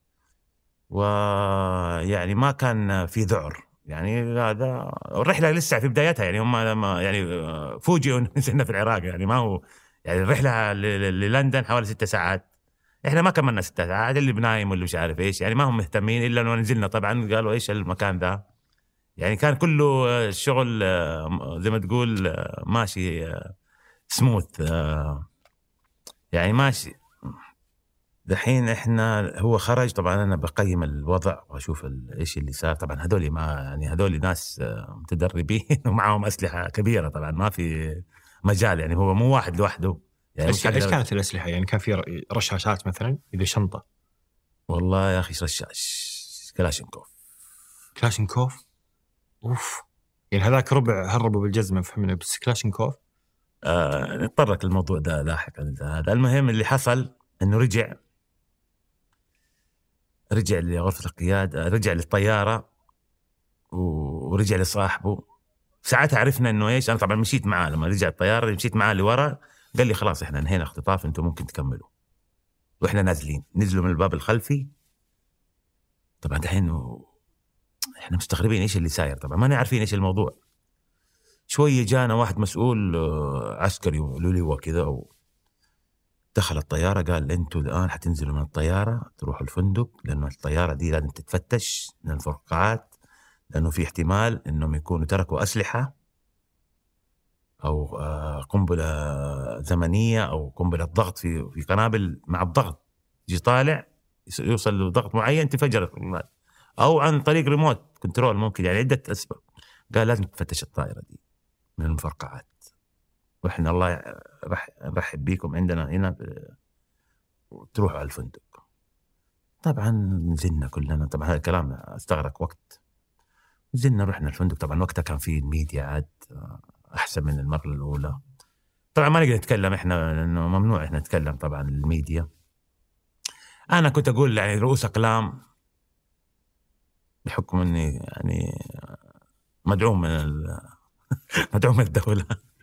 ويعني ما كان في ذعر. يعني هذا الرحلة لسه في بدايتها، يعني هم يعني فوجئوا نزلنا في العراق. يعني ما هو يعني الرحلة للندن حوالي 6 ساعات، احنا ما كملنا 6 ساعات. اللي بنايم واللي مش عارف ايش، يعني ما هم مهتمين الا انه نزلنا. طبعا قالوا ايش المكان ذا، يعني كان كله الشغل زي ما تقول ماشي سموث، يعني ماشي. دحين احنا هو خرج. طبعا انا بقيم الوضع واشوف ايش اللي صار. طبعا هذول ما يعني هذول ناس متدربين ومعهم اسلحه كبيره. طبعا ما في مجال، يعني هو مو واحد لوحده. يعني ايش كانت الاسلحه؟ يعني كان في رشاشات مثلا اذا شنطه؟ والله يا اخي رشاش كلاشينكوف. اوف، يعني هذاك ربع هربوا بالجزمه فهمنا، بس كلاشينكوف. نتطرق للموضوع ده لاحقا. هذا المهم اللي حصل انه رجع لغرفة القيادة، رجع للطيارة ورجع لصاحبه. ساعتها عرفنا انه ايش. انا طبعا مشيت معاه لما رجع الطيارة، مشيت معاه لورا. قال لي خلاص احنا انهينا اختطاف، انتم ممكن تكملوا. واحنا نزلوا من الباب الخلفي. طبعا دحين احنا مستغربين ايش اللي ساير. طبعا ما نعرفين ايش الموضوع. شوية جانا واحد مسؤول عسكري ولولي وكذا، دخل الطيارة قال انتوا الآن حتنزلوا من الطيارة تروحوا الفندق، لأنه الطيارة دي لازم تتفتش من الفرقعات، لأنه في احتمال أنهم يكونوا تركوا أسلحة أو قنبلة زمنية أو قنبلة ضغط في قنابل. مع الضغط يجي طالع يوصل لضغط معين تفجر، أو عن طريق ريموت كنترول ممكن، يعني عدة أسباب. قال لازم تفتش الطائرة دي من المفرقعات، وإحنا الله نرحب بيكم عندنا هنا وتروحوا على الفندق. طبعا نزلنا كلنا. طبعا هذا الكلام استغرق وقت. نزلنا رحنا الفندق. طبعا وقتها كان في الميديا عاد أحسن من المرة الأولى. طبعا ما نقدر نتكلم إحنا لأنه ممنوع إحنا نتكلم طبعا الميديا. أنا كنت أقول يعني رؤوس أقلام بحكم إني يعني مدعوم من الدولة.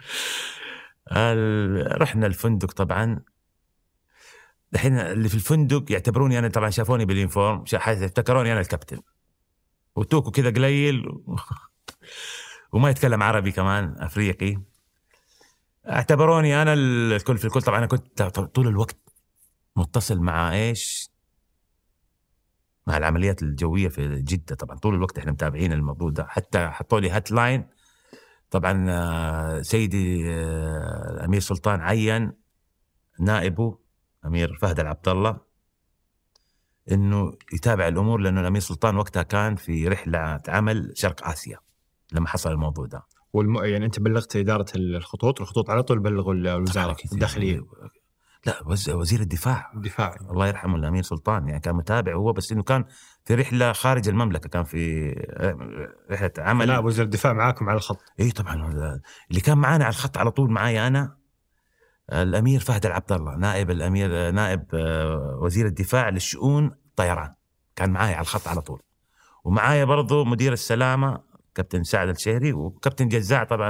رحنا الفندق. طبعا الحين اللي في الفندق يعتبروني أنا، طبعا شافوني باليونيفورم افتكروني أنا الكابتن، وتوكو كذا قليل وما يتكلم عربي كمان، أفريقي. اعتبروني أنا الكل في الكل. طبعا أنا كنت طول الوقت متصل مع إيش، مع العمليات الجوية في جدة. طبعا طول الوقت إحنا متابعين الموضوع ده، حتى حطوا لي هات لاين. طبعا سيدي الأمير سلطان عين نائبه أمير فهد العبد الله إنه يتابع الأمور، لأنه الأمير سلطان وقتها كان في رحلة عمل شرق آسيا لما حصل الموضوع ده. يعني أنت بلغت إدارة الخطوط على طول بلغوا الوزارة الداخلية؟ لا، وزير الدفاع الله يرحمه الأمير سلطان، يعني كان متابع هو، بس إنه كان في رحلة خارج المملكة، كان في رحلة عمل. لا، وزير الدفاع معاكم على الخط؟ إيه طبعا، اللي كان معانا على الخط على طول معايا أنا الأمير فهد العبد الله، نائب الأمير، نائب وزير الدفاع للشؤون الطيران، كان معايا على الخط على طول. ومعايا برضو مدير السلامة كابتن سعد الشهري، وكابتن جزاع طبعا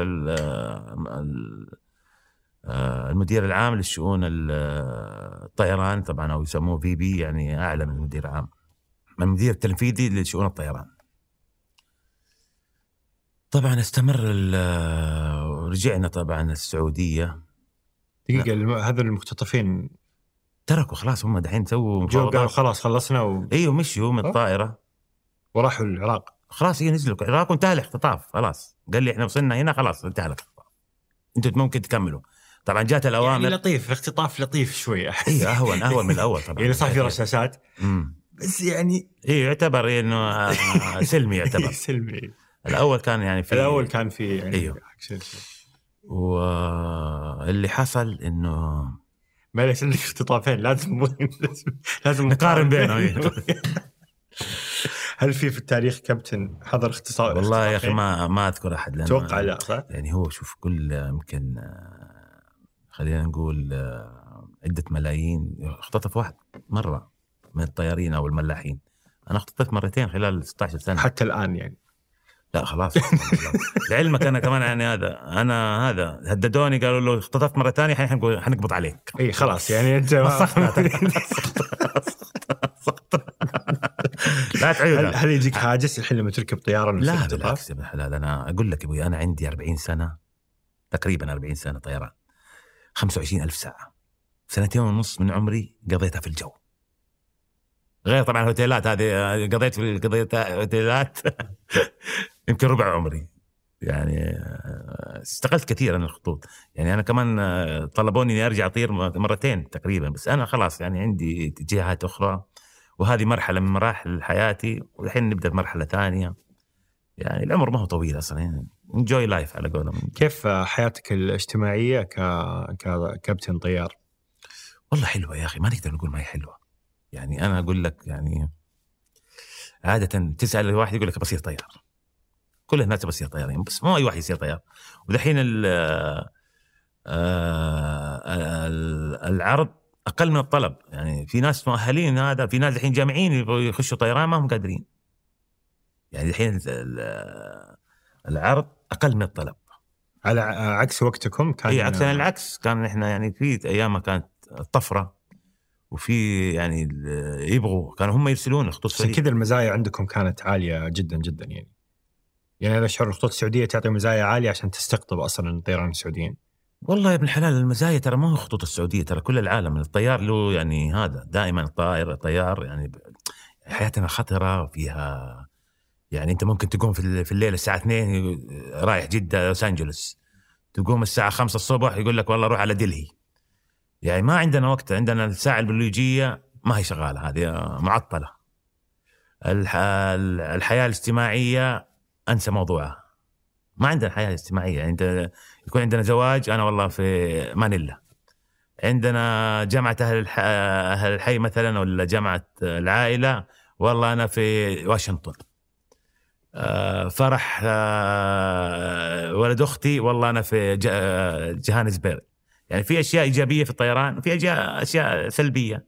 المدير العام للشؤون الطيران طبعا، أو يسموه VP، يعني أعلى من المدير العام، من المدير التنفيذي لشؤون الطيران. طبعا استمر ورجعنا طبعا السعودية. دقيقة، هذا المختطفين تركوا خلاص، هم دحين سووا جو قالوا خلاص خلصنا ايوه مشيوا من الطائرة وراحوا العراق. خلاص نزلوا العراق وانتهى الاختطاف خلاص. قال لي احنا وصلنا هنا خلاص انتهى الاختطاف، انتوا ممكن تكملوا. طبعا جات الاوامر يعني لطيف، اختطاف لطيف شوي. ايوه اهون من الاول طبعا. يعني صح في رشاشات بس يعني يعتبر انه سلمي، يعتبر سلمي. الاول كان يعني في يعني ايوه. واللي حصل انه ما ليش عندك اختطافين، لازم نقارن بينهم. هل في التاريخ كابتن حضر اختطاف؟ والله يا اخي ما اذكر احد، لانه اتوقع لا صح. يعني هو شوف كل يمكن خلينا نقول عدة ملايين اختطف واحد مرة من الطيارين او الملاحين. انا اختطفت مرتين خلال 16 سنة حتى الان يعني. لا خلاص. لعلمك انا كمان يعني هذا هددوني، قالوا له اختطفت مرة ثانية حنقبض عليك. اي خلاص يعني انت لا تعيدها. هل يجيك هاجس الحين لما تركب طيارة؟ لا بالعكس يا حلال، انا اقول لك ابوي انا عندي 40 سنة تقريبا، 40 سنة طيران، 25,000 ساعة، 2.5 سنين من عمري قضيتها في الجو، غير طبعا الهوتيلات هذه قضيت في الهوتيلات يمكن ربع عمري. يعني استقلت كثير عن الخطوط. يعني أنا كمان طلبوني إني أرجع أطير مرتين تقريبا، بس أنا خلاص يعني عندي اتجاهات أخرى، وهذه مرحلة من مراحل حياتي، والحين نبدأ بمرحلة ثانية. يعني العمر ما هو طويل أصلا، يعني enjoy life على قولهم. كيف حياتك الاجتماعية ككابتن طيار؟ والله حلوة يا أخي، ما نقدر نقول ما هي حلوة. يعني أنا أقول لك، يعني عادة تسأل الواحد يقول لك بصير طيار، كل الناس بصير طيارين، بس مو أي واحد يصير طيار. ودحين العرض أقل من الطلب، يعني في ناس مؤهلين، هذا في ناس الحين جامعين يخشوا طيران ما هم قادرين. يعني الحين العرض أقل من الطلب، على عكس وقتكم كان. إيه عكسنا العكس، كان إحنا يعني في أيام كانت طفرة، وفي يعني يبغوا كانوا هم يرسلون خطوط عشان كذا المزايا عندكم كانت عالية جدا جدا. يعني أنا أشعر الخطوط السعودية تعطي مزايا عالية عشان تستقطب أصلا الطيران السعوديين. والله يا ابن الحلال المزايا ترى ما هو خطوط السعودية، ترى كل العالم الطيار له يعني هذا دائما الطيار يعني حياتنا خطرة فيها. يعني أنت ممكن تقوم في الليل الساعة 2 رايح جدة لوس أنجلوس، تقوم الساعة 5 الصبح يقول لك والله روح على دلهي. يعني ما عندنا وقت، عندنا الساعة البيولوجية ما هي شغالة، هذه معطلة. الحياة الاجتماعية أنسى موضوعها، ما عندنا حياة اجتماعية. يعني أنت يكون عندنا زواج، أنا والله في مانيلا، عندنا جامعة أهل الحي مثلا، ولا جامعة العائلة والله أنا في واشنطن، فرح ولد أختي والله أنا في جوهانسبرغ. يعني في أشياء إيجابية في الطيران، وفي أشياء سلبية.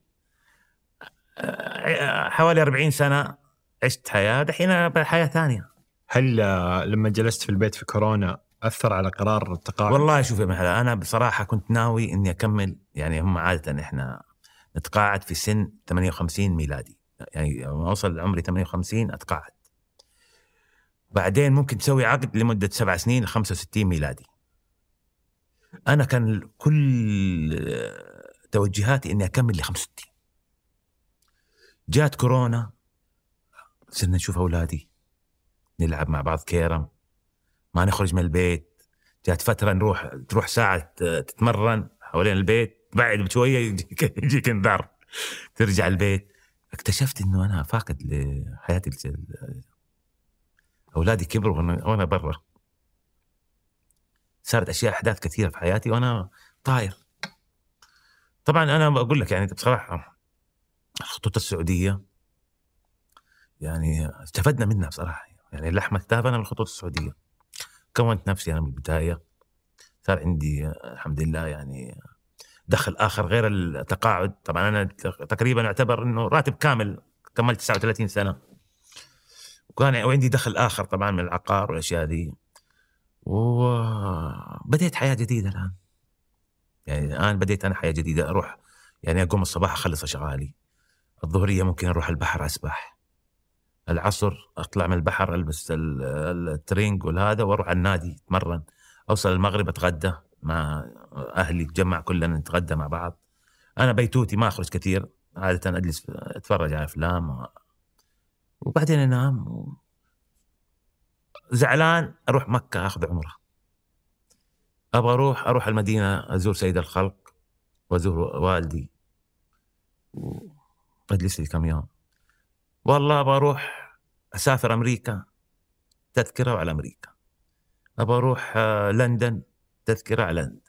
حوالي 40 سنة عشت حياة، دحين حياة ثانية. هل لما جلست في البيت في كورونا أثر على قرار التقاعد؟ والله شوف يا محلا، أنا بصراحة كنت ناوي إني أكمل. يعني هم عادة إحنا نتقاعد في سن 58 ميلادي، يعني لما وصل عمري 58 أتقاعد. بعدين ممكن تسوي عقد لمدة 7 سنين 65 ميلادي. أنا كان كل توجهاتي إني أكمل ل 65. جات كورونا، صرنا نشوف أولادي نلعب مع بعض كيرم، ما نخرج من البيت. جات فترة تروح ساعة تتمرن حوالين البيت، بعد بشوية يجيك انذار ترجع البيت. اكتشفت إنه أنا فاقد لحياتي، أولادي كبروا وأنا برا. صارت أحداث كثيرة في حياتي وأنا طاير. طبعا أنا بقول لك يعني بصراحة الخطوط السعودية يعني استفدنا منها بصراحة. يعني اللحمة اكتافنا من الخطوط السعودية. كونت نفسي أنا من البداية، صار عندي الحمد لله يعني دخل آخر غير التقاعد. طبعا أنا تقريبا أعتبر أنه راتب كامل، كملت 39 سنة، وعندي دخل آخر طبعا من العقار والأشياء دي. وبديت حياة جديدة الآن. يعني الآن بديت أنا حياة جديدة. أروح يعني أقوم الصباح أخلص أشغالي، الظهرية ممكن أروح البحر أسبح، العصر أطلع من البحر ألبس الترينج والهذا وأروح على النادي أتمرن، أوصل المغرب أتغدى مع أهلي، نتجمع كلنا نتغدى مع بعض. أنا بيتوتي ما أخرج كثير، عادة أجلس أتفرج على أفلام وبعدين أنام. زعلان أروح مكة أخذ عمرة، أبغى أروح المدينة أزور سيد الخلق وأزور والدي وأجلس لي كم يوم. والله أبغى أروح أسافر أمريكا، تذكرة على أمريكا. أبغى أروح لندن، تذكرة على لندن.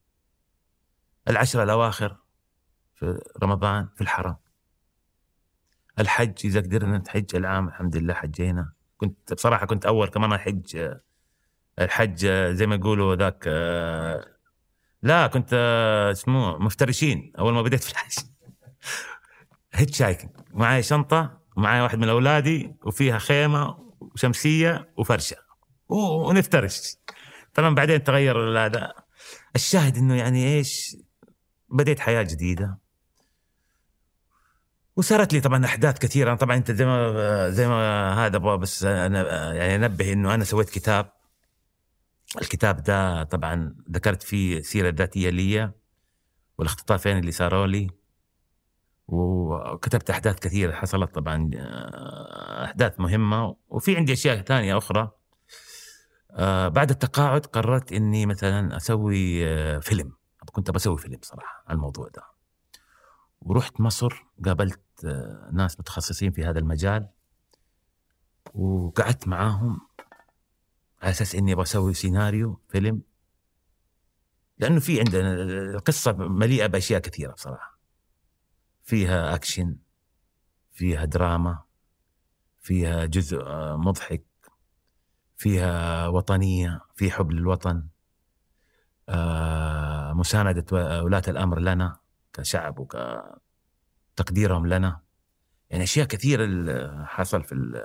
10 الأواخر في رمضان في الحرم. الحج إذا قدرنا نحج العام الحمد لله حجينا. كنت بصراحة كنت أول كمان أحج الحج زي ما يقولوا ذاك، لا كنت اسمه مفترشين. أول ما بديت في الحج هيت شايكنج، معي شنطة ومعي واحد من أولادي وفيها خيمة وشمسية وفرشة ونفترش. طبعا بعدين تغير هذا. الشاهد إنه يعني إيش، بديت حياة جديدة وصارت لي طبعا أحداث كثيرة. طبعا أنت زي ما هذا بس أنا يعني أنبه إنه أنا سويت كتاب. الكتاب ده طبعا ذكرت فيه سيرة ذاتية لي والاختطافين اللي صاروا لي، وكتبت أحداث كثيرة حصلت طبعا، أحداث مهمة. وفي عندي أشياء ثانية أخرى. بعد التقاعد قررت إني مثلا أسوي فيلم. كنت بسوي فيلم صراحة عن الموضوع ده، ورحت مصر قابلت ناس متخصصين في هذا المجال وقعدت معاهم على أساس إني بسوي سيناريو فيلم، لأنه في عندنا القصة مليئة بأشياء كثيرة بصراحة. فيها أكشن، فيها دراما، فيها جزء مضحك، فيها وطنية، في حب للوطن، مساندة ولاة الأمر لنا كشعب وكتقديرهم لنا. يعني أشياء كثيرة حصل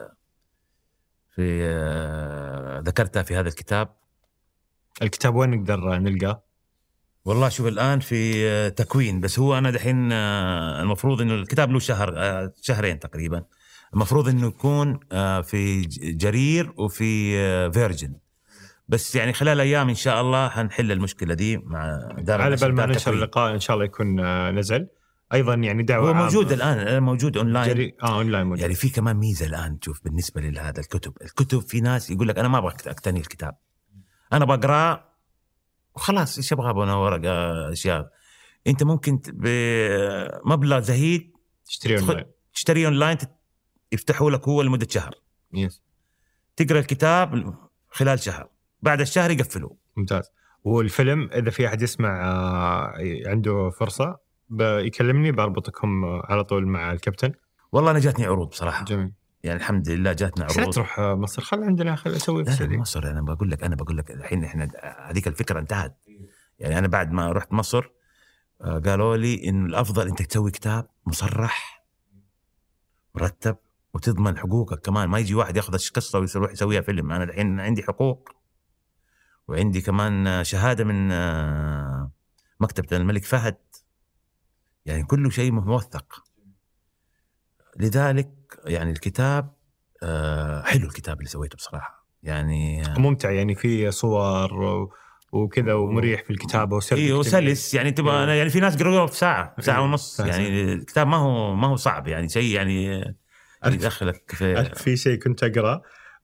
في ذكرتها في هذا الكتاب. الكتاب وين نقدر نلقاه؟ والله شوف الآن في تكوين، بس هو أنا دحين المفروض إنه الكتاب له شهرين تقريبا. المفروض إنه يكون في جرير وفي فيرجن، بس يعني خلال أيام إن شاء الله هنحل المشكلة دي مع دار على بال ما ننشر اللقاء إن شاء الله يكون نزل. أيضا يعني دعوة هو موجود الآن، موجود أونلاين. أونلاين موجود. يعني في كمان ميزة الآن تشوف بالنسبة لهذا الكتب في ناس يقول لك أنا ما أبغى أقتني الكتاب، أنا بقرأ وخلاص إيش أبغى أنا ورقة أشياء. أنت ممكن بمبلغ زهيد تشتري أونلاين يفتحوا لك هو لمدة شهر. تقرأ الكتاب خلال شهر، بعد الشهر يقفلوه. ممتاز. والفيلم إذا في أحد يسمع عنده فرصة يكلمني، بربطكم على طول مع الكابتن. والله أنا جاتني عروض بصراحة. جميل. يعني الحمد لله جاتنا عروض. لا تروح مصر، خل عندنا، خل أسوي في السعودية. مصر أنا بقول لك الحين إحنا هذيك الفكرة انتهت. يعني أنا بعد ما رحت مصر قالوا لي إنه الأفضل أنت تسوي كتاب مصرح مرتب وتضمن حقوقك كمان. ما يجي واحد ياخذ القصة ويروح يسويها فيلم. أنا الحين عندي حقوق وعندي كمان شهادة من مكتبة الملك فهد، يعني كل شيء موثق. لذلك يعني الكتاب حلو، الكتاب اللي سويته بصراحة يعني ممتع، يعني في صور وكذا ومريح في الكتابة وسلس يعني تبغى أنا يعني في ناس قرأوه في ساعة ونص يعني الكتاب ما هو صعب يعني شيء يعني يدخلك في شيء كنت أقرأ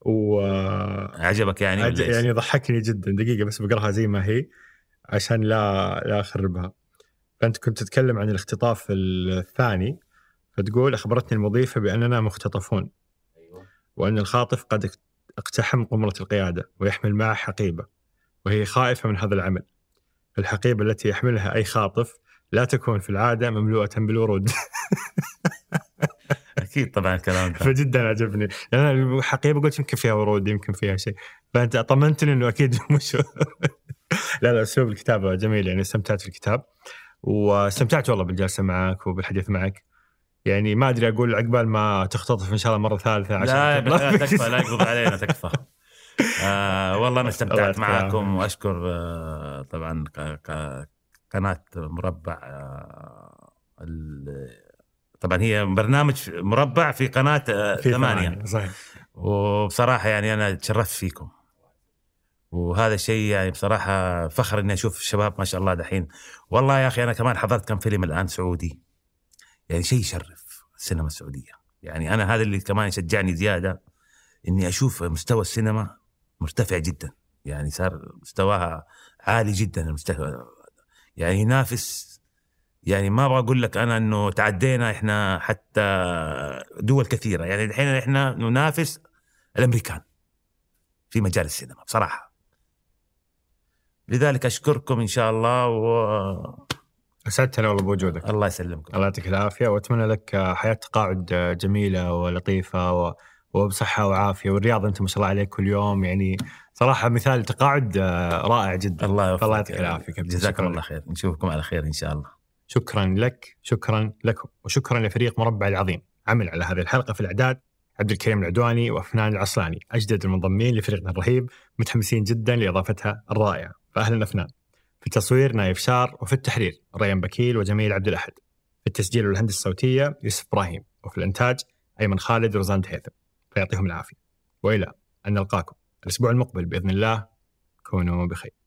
عجبك يعني ضحكني جدا. دقيقة بس بقرأها زي ما هي عشان لا أخربها. فأنت كنت تتكلم عن الاختطاف الثاني، فتقول أخبرتني المضيفة بأننا مختطفون، وأن الخاطف قد اقتحم قمرة القيادة ويحمل معه حقيبة، وهي خائفة من هذا العمل. الحقيبة التي يحملها أي خاطف لا تكون في العادة مملوءة بالورود. أكيد طبعا الكلام ده فجدا عجبني. أنا الحقيبة قلت يمكن فيها ورود يمكن فيها شيء، فأنت طمنتني إنه أكيد مش. لا أسلوب الكتابة جميل، يعني استمتعت في الكتاب واستمتعت والله بالجلسة معك وبالحديث معك. يعني ما أدري أقول عقبال ما تختطف إن شاء الله مرة ثالثة عشان لا تكفى، لا يقضي علينا تكفى. والله أنا استمتعت معكم وأشكر طبعا قناة مربع. طبعا هي برنامج مربع في قناة 8 صحيح. وبصراحة يعني أنا تشرفت فيكم، وهذا الشيء يعني بصراحة فخر إني أشوف الشباب ما شاء الله دحين. والله يا أخي أنا كمان حضرت كم فيلم الآن سعودي، يعني شيء يشرف السينما السعودية. يعني أنا هذا اللي كمان يشجعني زيادة، إني أشوف مستوى السينما مرتفع جدا، يعني صار مستواها عالي جدا المستوى، يعني ينافس. يعني ما أبغى أقول لك أنا إنه تعدينا إحنا حتى دول كثيرة، يعني الحين إحنا ننافس الأمريكان في مجال السينما بصراحة. لذلك أشكركم إن شاء الله أسعدتنا والله بوجودك. الله يسلمكم. الله يعطيك العافية، وأتمنى لك حياة تقاعد جميلة ولطيفة وبصحة وعافية. والرياضة أنت ما شاء الله عليك كل يوم، يعني صراحة مثال تقاعد رائع جدا. الله يعطيك العافية. جزاكم الله خير، نشوفكم على خير إن شاء الله. شكرا لك، شكرا لكم، وشكرا لفريق مربع العظيم. عمل على هذه الحلقة في الإعداد عبد الكريم العدواني وأفنان العصلاني، أجدد المنضمين لفريقنا الرهيب، متحمسين جدا لإضافتها الرائعة. فأهلا أفنان. في التصوير نايف شار، وفي التحرير ريان بكيل وجميل عبد الأحد، في التسجيل والهندسة الصوتية يوسف إبراهيم، وفي الإنتاج أيمن خالد ورزان هيثم. فيعطيهم العافية، وإلى أن نلقاكم الأسبوع المقبل بإذن الله. كونوا بخير.